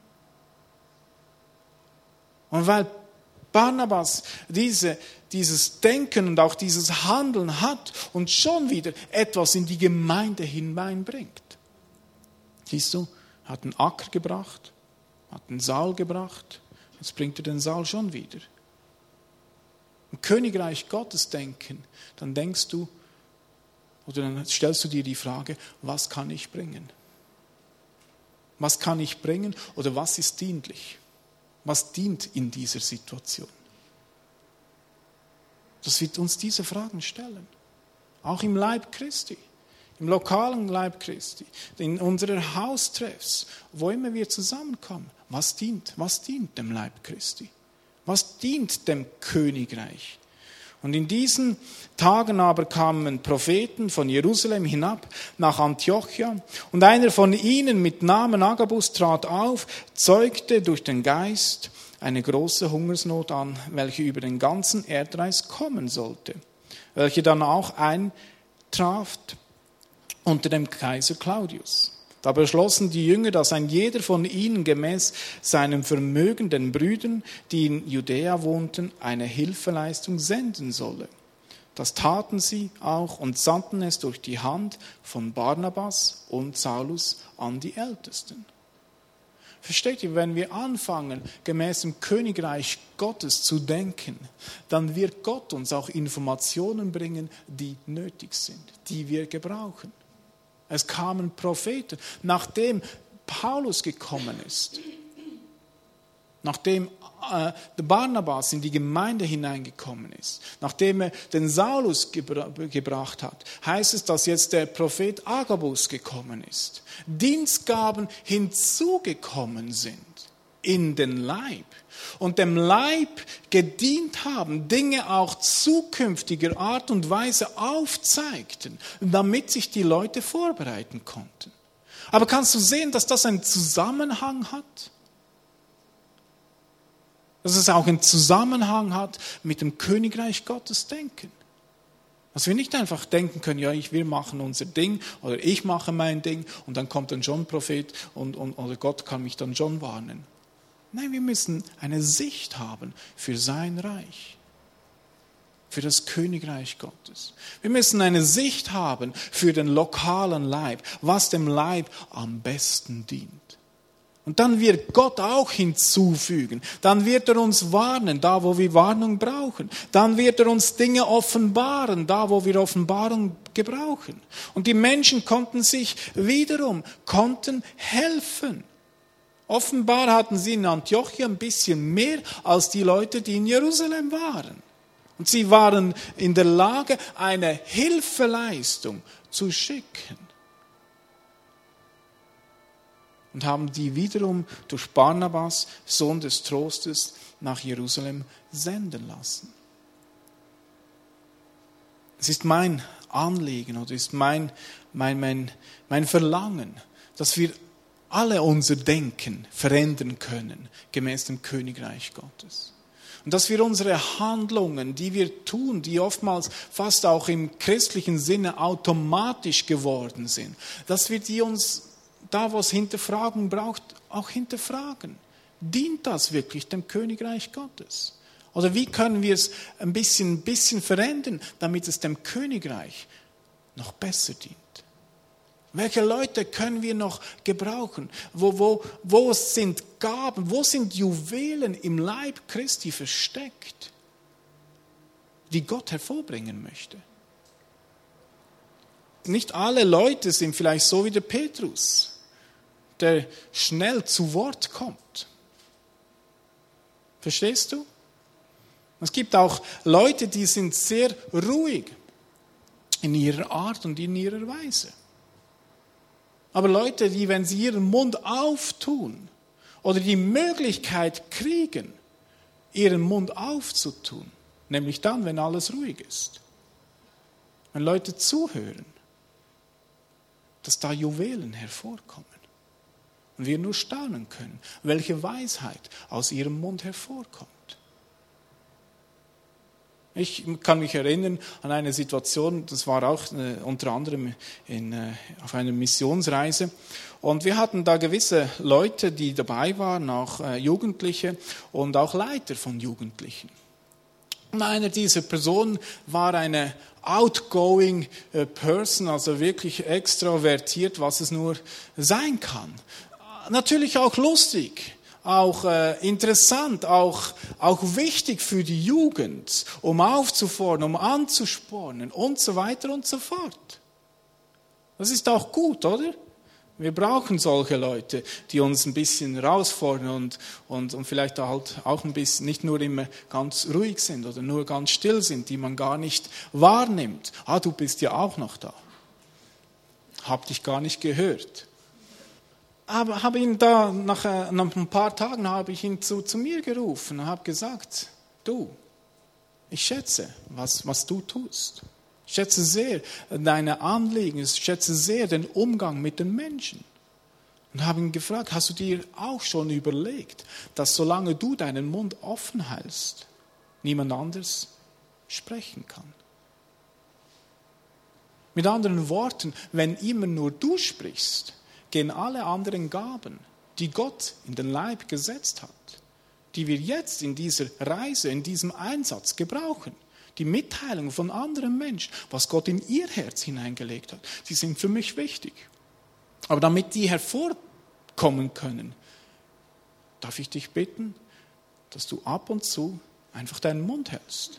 Und weil Barnabas dieses Denken und auch dieses Handeln hat und schon wieder etwas in die Gemeinde hineinbringt. Siehst du, er hat einen Acker gebracht, hat einen Saal gebracht, jetzt bringt er den Saal schon wieder. Im Königreich Gottes denken, dann denkst du, oder dann stellst du dir die Frage, was kann ich bringen? Was kann ich bringen oder was ist dienlich? Was dient in dieser Situation? Das wird uns diese Fragen stellen. Auch im Leib Christi, im lokalen Leib Christi, in unseren Haustreffs, wo immer wir zusammenkommen. Was dient dem Leib Christi? Was dient dem Königreich? Und in diesen Tagen aber kamen Propheten von Jerusalem hinab nach Antiochia und einer von ihnen mit Namen Agabus trat auf, zeugte durch den Geist eine große Hungersnot an, welche über den ganzen Erdreich kommen sollte, welche dann auch eintraf unter dem Kaiser Claudius. Da beschlossen die Jünger, dass ein jeder von ihnen gemäß seinem Vermögen den Brüdern, die in Judäa wohnten, eine Hilfeleistung senden solle. Das taten sie auch und sandten es durch die Hand von Barnabas und Saulus an die Ältesten. Versteht ihr, wenn wir anfangen, gemäß dem Königreich Gottes zu denken, dann wird Gott uns auch Informationen bringen, die nötig sind, die wir gebrauchen. Es kamen Propheten, nachdem Paulus gekommen ist, nachdem Barnabas in die Gemeinde hineingekommen ist, nachdem er den Saulus gebracht hat, heißt es, dass jetzt der Prophet Agabus gekommen ist. Dienstgaben hinzugekommen sind in den Leib und dem Leib gedient haben, Dinge auch zukünftiger Art und Weise aufzeigten, damit sich die Leute vorbereiten konnten. Aber kannst du sehen, dass das einen Zusammenhang hat? Dass es auch einen Zusammenhang hat mit dem Königreich Gottes denken. Dass wir nicht einfach denken können, ja, wir machen unser Ding oder ich mache mein Ding und dann kommt dann schon ein Prophet oder Gott kann mich dann schon warnen. Nein, wir müssen eine Sicht haben für sein Reich, für das Königreich Gottes. Wir müssen eine Sicht haben für den lokalen Leib, was dem Leib am besten dient. Und dann wird Gott auch hinzufügen. Dann wird er uns warnen, da wo wir Warnung brauchen. Dann wird er uns Dinge offenbaren, da wo wir Offenbarung gebrauchen. Und die Menschen konnten helfen. Offenbar hatten sie in Antiochia ein bisschen mehr als die Leute, die in Jerusalem waren. Und sie waren in der Lage, eine Hilfeleistung zu schicken. Und haben die wiederum durch Barnabas, Sohn des Trostes, nach Jerusalem senden lassen. Es ist mein Anliegen oder ist mein Verlangen, dass wir alle unser Denken verändern können, gemäß dem Königreich Gottes. Und dass wir unsere Handlungen, die wir tun, die oftmals fast auch im christlichen Sinne automatisch geworden sind, dass wir die uns da, wo es Hinterfragen braucht, auch hinterfragen. Dient das wirklich dem Königreich Gottes? Oder wie können wir es ein bisschen verändern, damit es dem Königreich noch besser dient? Welche Leute können wir noch gebrauchen? Wo sind Gaben, wo sind Juwelen im Leib Christi versteckt, die Gott hervorbringen möchte? Nicht alle Leute sind vielleicht so wie der Petrus, der schnell zu Wort kommt. Verstehst du? Es gibt auch Leute, die sind sehr ruhig in ihrer Art und in ihrer Weise. Aber Leute, die, wenn sie ihren Mund auftun oder die Möglichkeit kriegen, ihren Mund aufzutun, nämlich dann, wenn alles ruhig ist, wenn Leute zuhören, dass da Juwelen hervorkommen. Und wir nur staunen können, welche Weisheit aus ihrem Mund hervorkommt. Ich kann mich erinnern an eine Situation, das war auch unter anderem auf einer Missionsreise. Und wir hatten da gewisse Leute, die dabei waren, auch Jugendliche und auch Leiter von Jugendlichen. Und einer dieser Personen war eine outgoing person, also wirklich extrovertiert, was es nur sein kann. Natürlich auch lustig, auch interessant, auch wichtig für die Jugend, um aufzufordern, um anzuspornen und so weiter und so fort. Das ist auch gut, oder? Wir brauchen solche Leute, die uns ein bisschen herausfordern und vielleicht halt auch ein bisschen nicht nur immer ganz ruhig sind oder nur ganz still sind, die man gar nicht wahrnimmt. Ah, du bist ja auch noch da. Hab dich gar nicht gehört. Aber habe ihn da nach ein paar Tagen habe ich ihn zu mir gerufen und habe gesagt: Du, ich schätze, was du tust. Ich schätze sehr deine Anliegen, ich schätze sehr den Umgang mit den Menschen. Und habe ihn gefragt: Hast du dir auch schon überlegt, dass solange du deinen Mund offen hältst, niemand anders sprechen kann? Mit anderen Worten, wenn immer nur du sprichst, gehen alle anderen Gaben, die Gott in den Leib gesetzt hat, die wir jetzt in dieser Reise, in diesem Einsatz gebrauchen, die Mitteilung von anderen Menschen, was Gott in ihr Herz hineingelegt hat, die sind für mich wichtig. Aber damit die hervorkommen können, darf ich dich bitten, dass du ab und zu einfach deinen Mund hältst.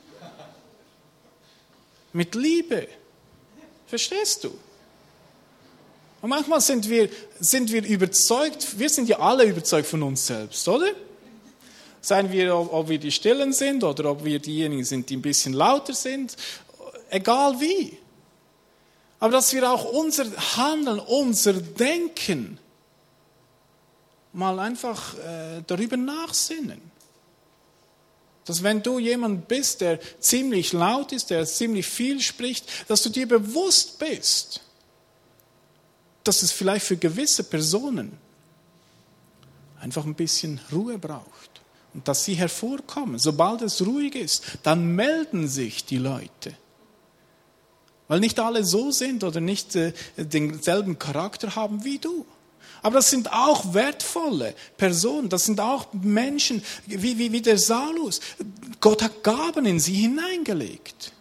Mit Liebe. Verstehst du? Und manchmal sind wir überzeugt, wir sind ja alle überzeugt von uns selbst, oder? Seien wir, ob wir die Stillen sind oder ob wir diejenigen sind, die ein bisschen lauter sind, egal wie. Aber dass wir auch unser Handeln, unser Denken mal einfach darüber nachsinnen. Dass wenn du jemand bist, der ziemlich laut ist, der ziemlich viel spricht, dass du dir bewusst bist, dass es vielleicht für gewisse Personen einfach ein bisschen Ruhe braucht. Und dass sie hervorkommen. Sobald es ruhig ist, dann melden sich die Leute. Weil nicht alle so sind oder nicht denselben Charakter haben wie du. Aber das sind auch wertvolle Personen, das sind auch Menschen wie der Saulus. Gott hat Gaben in sie hineingelegt.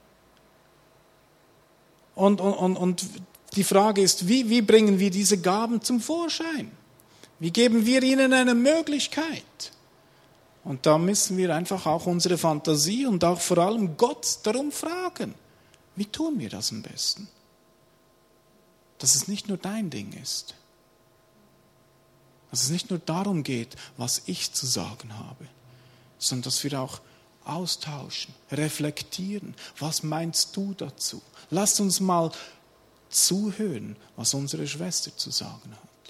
Und die Frage ist, wie bringen wir diese Gaben zum Vorschein? Wie geben wir ihnen eine Möglichkeit? Und da müssen wir einfach auch unsere Fantasie und auch vor allem Gott darum fragen. Wie tun wir das am besten? Dass es nicht nur dein Ding ist. Dass es nicht nur darum geht, was ich zu sagen habe, sondern dass wir auch austauschen, reflektieren. Was meinst du dazu? Lasst uns mal zuhören, was unsere Schwester zu sagen hat.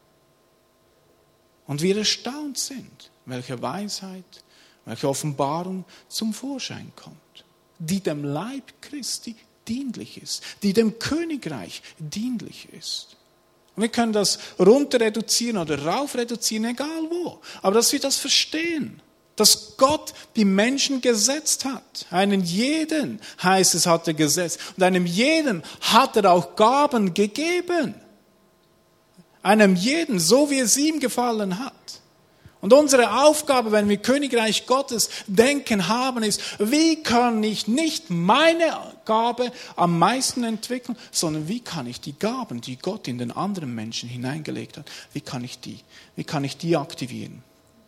Und wir erstaunt sind, welche Weisheit, welche Offenbarung zum Vorschein kommt, die dem Leib Christi dienlich ist, die dem Königreich dienlich ist. Und wir können das runter reduzieren oder rauf reduzieren, egal wo. Aber dass wir das verstehen, dass Gott die Menschen gesetzt hat. Einen jeden, heißt es, hat er gesetzt. Und einem jeden hat er auch Gaben gegeben. Einem jeden, so wie es ihm gefallen hat. Und unsere Aufgabe, wenn wir Königreich Gottes denken haben, ist, wie kann ich nicht meine Gabe am meisten entwickeln, sondern wie kann ich die Gaben, die Gott in den anderen Menschen hineingelegt hat, wie kann ich die aktivieren?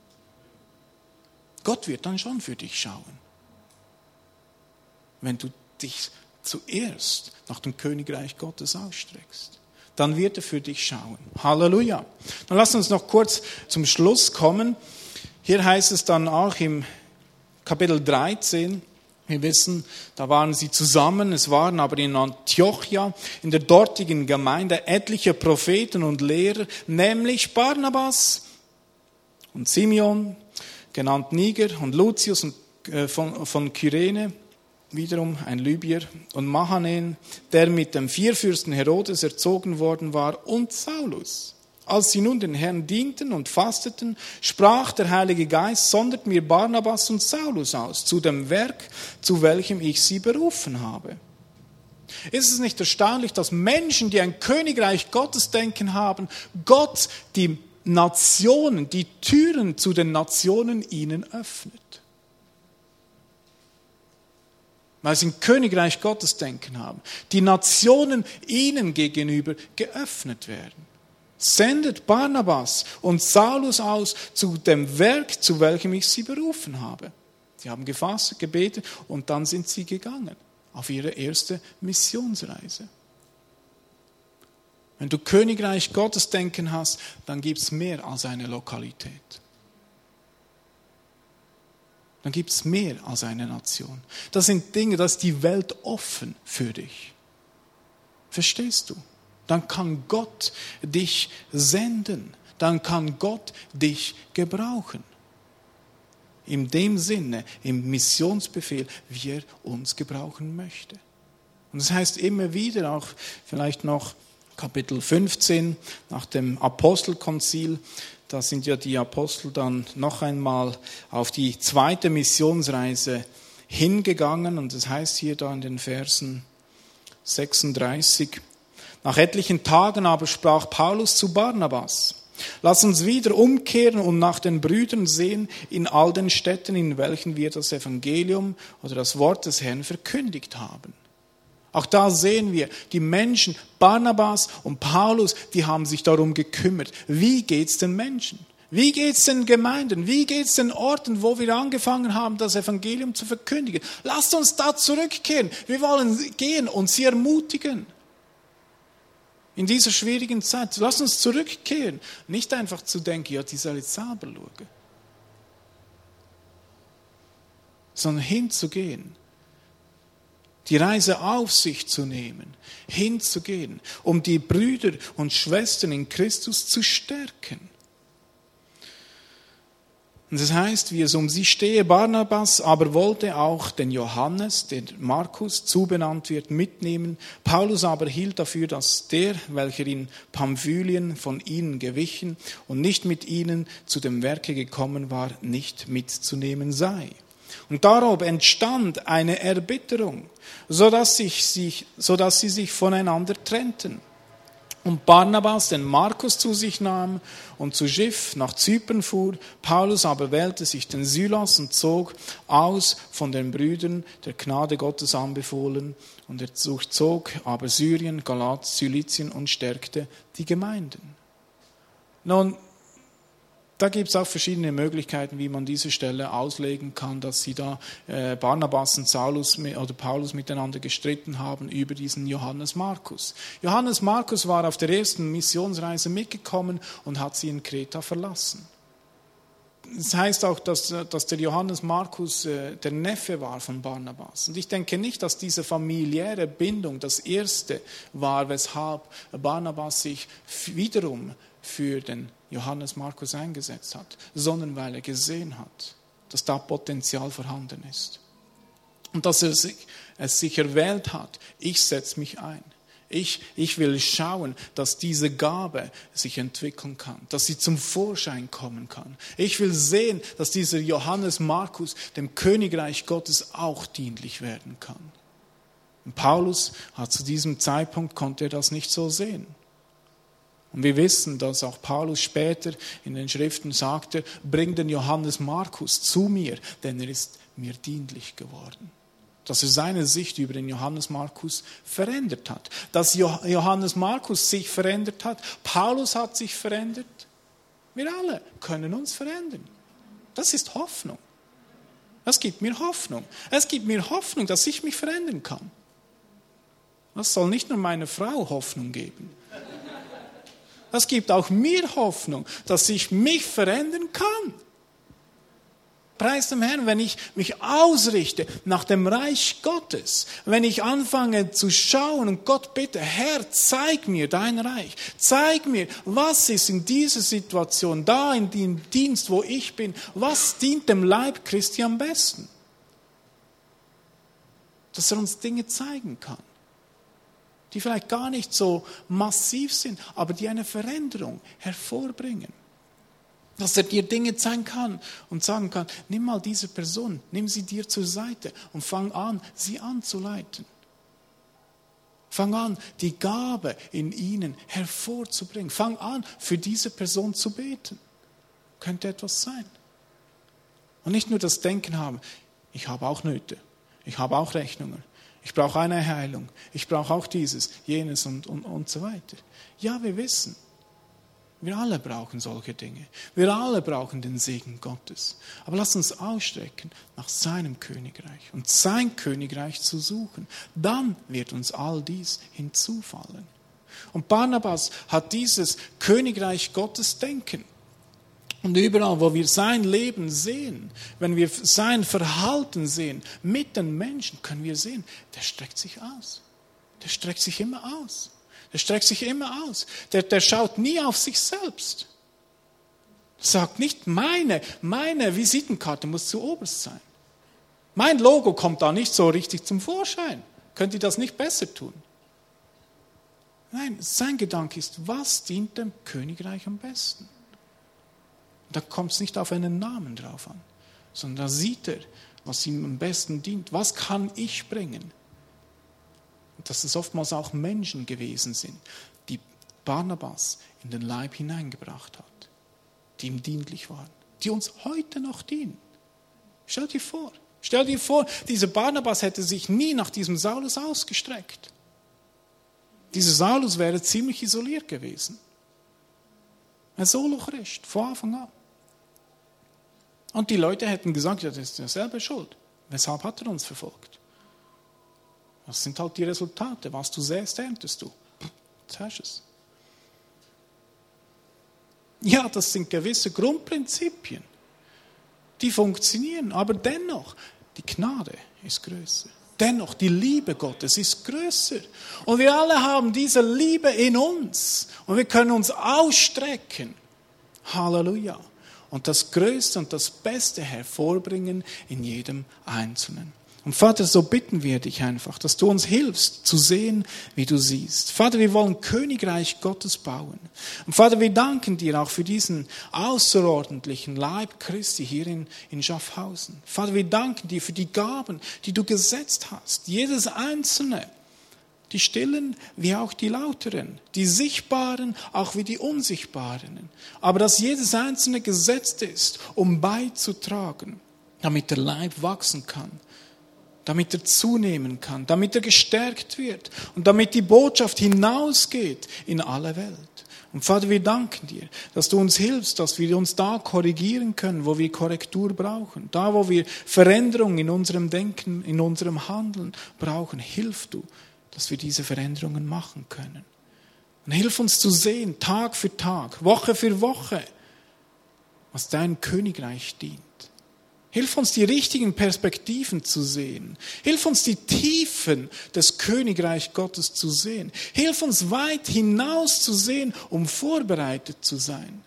Gott wird dann schon für dich schauen. Wenn du dich zuerst nach dem Königreich Gottes ausstreckst, dann wird er für dich schauen. Halleluja. Dann lass uns noch kurz zum Schluss kommen. Hier heißt es dann auch im Kapitel 13, wir wissen, da waren sie zusammen, es waren aber in Antiochia, in der dortigen Gemeinde, etliche Propheten und Lehrer, nämlich Barnabas und Simeon, genannt Niger, und Lucius von Kyrene, wiederum ein Libyer, und Mahanen, der mit dem Vierfürsten Herodes erzogen worden war, und Saulus. Als sie nun den Herrn dienten und fasteten, sprach der Heilige Geist, sondert mir Barnabas und Saulus aus, zu dem Werk, zu welchem ich sie berufen habe. Ist es nicht erstaunlich, dass Menschen, die ein Königreich Gottes denken haben, Gott die Nationen, die Türen zu den Nationen ihnen öffnet? Weil sie ein Königreich Gottes denken haben. Die Nationen ihnen gegenüber geöffnet werden. Sendet Barnabas und Saulus aus zu dem Werk, zu welchem ich sie berufen habe. Sie haben gefastet, gebetet und dann sind sie gegangen auf ihre erste Missionsreise. Wenn du Königreich Gottes denken hast, dann gibt es mehr als eine Lokalität. Dann gibt es mehr als eine Nation. Das sind Dinge, da ist die Welt offen für dich. Verstehst du? Dann kann Gott dich senden. Dann kann Gott dich gebrauchen. In dem Sinne, im Missionsbefehl, wie er uns gebrauchen möchte. Und das heißt immer wieder, auch vielleicht noch Kapitel 15, nach dem Apostelkonzil, da sind ja die Apostel dann noch einmal auf die zweite Missionsreise hingegangen. Und das heißt hier da in den Versen 36, nach etlichen Tagen aber sprach Paulus zu Barnabas, lass uns wieder umkehren und nach den Brüdern sehen in all den Städten, in welchen wir das Evangelium oder das Wort des Herrn verkündigt haben. Auch da sehen wir, die Menschen, Barnabas und Paulus, die haben sich darum gekümmert. Wie geht's den Menschen? Wie geht's den Gemeinden? Wie geht's den Orten, wo wir angefangen haben, das Evangelium zu verkündigen? Lasst uns da zurückkehren. Wir wollen gehen und sie ermutigen. In dieser schwierigen Zeit. Lasst uns zurückkehren. Nicht einfach zu denken, ja, die soll jetzt selber schauen. Sondern hinzugehen. Die Reise auf sich zu nehmen. Hinzugehen, um die Brüder und Schwestern in Christus zu stärken. Und das heißt, wie es um sie stehe, Barnabas aber wollte auch den Johannes, den Markus, zubenannt wird, mitnehmen. Paulus aber hielt dafür, dass der, welcher in Pamphylien von ihnen gewichen und nicht mit ihnen zu dem Werke gekommen war, nicht mitzunehmen sei. Und darob entstand eine Erbitterung, sodass sie sich voneinander trennten. Und Barnabas den Markus zu sich nahm und zu Schiff nach Zypern fuhr. Paulus aber wählte sich den Silas und zog aus von den Brüdern der Gnade Gottes anbefohlen. Und er durchzog aber Syrien, Zilizien und stärkte die Gemeinden. Nun, da gibt es auch verschiedene Möglichkeiten, wie man diese Stelle auslegen kann, dass sie da Barnabas und Paulus miteinander gestritten haben über diesen Johannes Markus. Johannes Markus war auf der ersten Missionsreise mitgekommen und hat sie in Kreta verlassen. Das heißt auch, dass der Johannes Markus der Neffe war von Barnabas. Und ich denke nicht, dass diese familiäre Bindung das erste war, weshalb Barnabas sich wiederum für den Johannes Markus eingesetzt hat, sondern weil er gesehen hat, dass da Potenzial vorhanden ist. Und dass er es sich erwählt hat, ich setze mich ein. Ich will schauen, dass diese Gabe sich entwickeln kann, dass sie zum Vorschein kommen kann. Ich will sehen, dass dieser Johannes Markus dem Königreich Gottes auch dienlich werden kann. Und Paulus hat zu diesem Zeitpunkt, konnte er das nicht so sehen. Und wir wissen, dass auch Paulus später in den Schriften sagte, bring den Johannes Markus zu mir, denn er ist mir dienlich geworden. Dass er seine Sicht über den Johannes Markus verändert hat. Dass Johannes Markus sich verändert hat. Paulus hat sich verändert. Wir alle können uns verändern. Das ist Hoffnung. Das gibt mir Hoffnung. Es gibt mir Hoffnung, dass ich mich verändern kann. Das soll nicht nur meiner Frau Hoffnung geben. Das gibt auch mir Hoffnung, dass ich mich verändern kann. Preis dem Herrn, wenn ich mich ausrichte nach dem Reich Gottes, wenn ich anfange zu schauen und Gott bitte, Herr, zeig mir dein Reich, zeig mir, was ist in dieser Situation, da in dem Dienst, wo ich bin, was dient dem Leib Christi am besten? Dass er uns Dinge zeigen kann, die vielleicht gar nicht so massiv sind, aber die eine Veränderung hervorbringen. Dass er dir Dinge zeigen kann und sagen kann, nimm mal diese Person, nimm sie dir zur Seite und fang an, sie anzuleiten. Fang an, die Gabe in ihnen hervorzubringen. Fang an, für diese Person zu beten. Könnte etwas sein. Und nicht nur das Denken haben, ich habe auch Nöte, ich habe auch Rechnungen. Ich brauche eine Heilung. Ich brauche auch dieses, jenes und so weiter. Ja, wir wissen. Wir alle brauchen solche Dinge. Wir alle brauchen den Segen Gottes. Aber lasst uns ausstrecken nach seinem Königreich und sein Königreich zu suchen. Dann wird uns all dies hinzufallen. Und Barnabas hat dieses Königreich Gottes Denken. Und überall, wo wir sein Leben sehen, wenn wir sein Verhalten sehen, mit den Menschen, können wir sehen, der streckt sich aus. Der streckt sich immer aus. Der streckt sich immer aus. Der schaut nie auf sich selbst. Sagt nicht, meine Visitenkarte muss zuoberst sein. Mein Logo kommt da nicht so richtig zum Vorschein. Könnt ihr das nicht besser tun? Nein, sein Gedanke ist, was dient dem Königreich am besten? Da kommt es nicht auf einen Namen drauf an, sondern da sieht er, was ihm am besten dient. Was kann ich bringen? Und dass es oftmals auch Menschen gewesen sind, die Barnabas in den Leib hineingebracht hat, die ihm dienlich waren, die uns heute noch dienen. Stell dir vor, dieser Barnabas hätte sich nie nach diesem Saulus ausgestreckt. Dieser Saulus wäre ziemlich isoliert gewesen. Ein Solo-Christ, von Anfang an. Und die Leute hätten gesagt, ja, das ist ja selber schuld. Weshalb hat er uns verfolgt? Das sind halt die Resultate. Was du säst, erntest du. Das heißt es. Ja, das sind gewisse Grundprinzipien, die funktionieren. Aber dennoch, die Gnade ist größer. Dennoch, die Liebe Gottes ist größer. Und wir alle haben diese Liebe in uns. Und wir können uns ausstrecken. Halleluja. Und das Größte und das Beste hervorbringen in jedem Einzelnen. Und Vater, so bitten wir dich einfach, dass du uns hilfst zu sehen, wie du siehst. Vater, wir wollen Königreich Gottes bauen. Und Vater, wir danken dir auch für diesen außerordentlichen Leib Christi hier in Schaffhausen. Vater, wir danken dir für die Gaben, die du gesetzt hast. Jedes Einzelne. Die Stillen wie auch die Lauteren, die Sichtbaren auch wie die Unsichtbaren. Aber dass jedes Einzelne gesetzt ist, um beizutragen, damit der Leib wachsen kann, damit er zunehmen kann, damit er gestärkt wird und damit die Botschaft hinausgeht in alle Welt. Und Vater, wir danken dir, dass du uns hilfst, dass wir uns da korrigieren können, wo wir Korrektur brauchen. Da, wo wir Veränderung in unserem Denken, in unserem Handeln brauchen, hilf du, dass wir diese Veränderungen machen können. Und hilf uns zu sehen, Tag für Tag, Woche für Woche, was dein Königreich dient. Hilf uns, die richtigen Perspektiven zu sehen. Hilf uns, die Tiefen des Königreichs Gottes zu sehen. Hilf uns, weit hinaus zu sehen, um vorbereitet zu sein.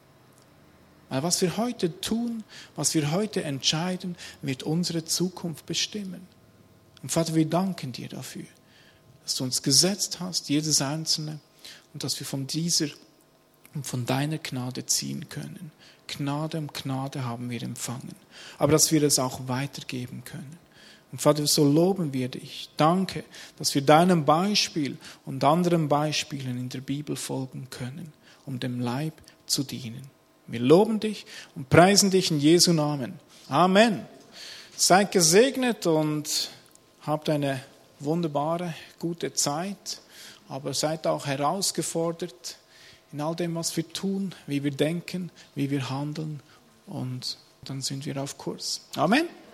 Weil was wir heute tun, was wir heute entscheiden, wird unsere Zukunft bestimmen. Und Vater, wir danken dir dafür, dass du uns gesetzt hast, jedes Einzelne, und dass wir von dieser und von deiner Gnade ziehen können. Gnade um Gnade haben wir empfangen, aber dass wir es auch weitergeben können. Und Vater, so loben wir dich. Danke, dass wir deinem Beispiel und anderen Beispielen in der Bibel folgen können, um dem Leib zu dienen. Wir loben dich und preisen dich in Jesu Namen. Amen. Seid gesegnet und habt eine wunderbare, gute Zeit, aber seid auch herausgefordert in all dem, was wir tun, wie wir denken, wie wir handeln, und dann sind wir auf Kurs. Amen.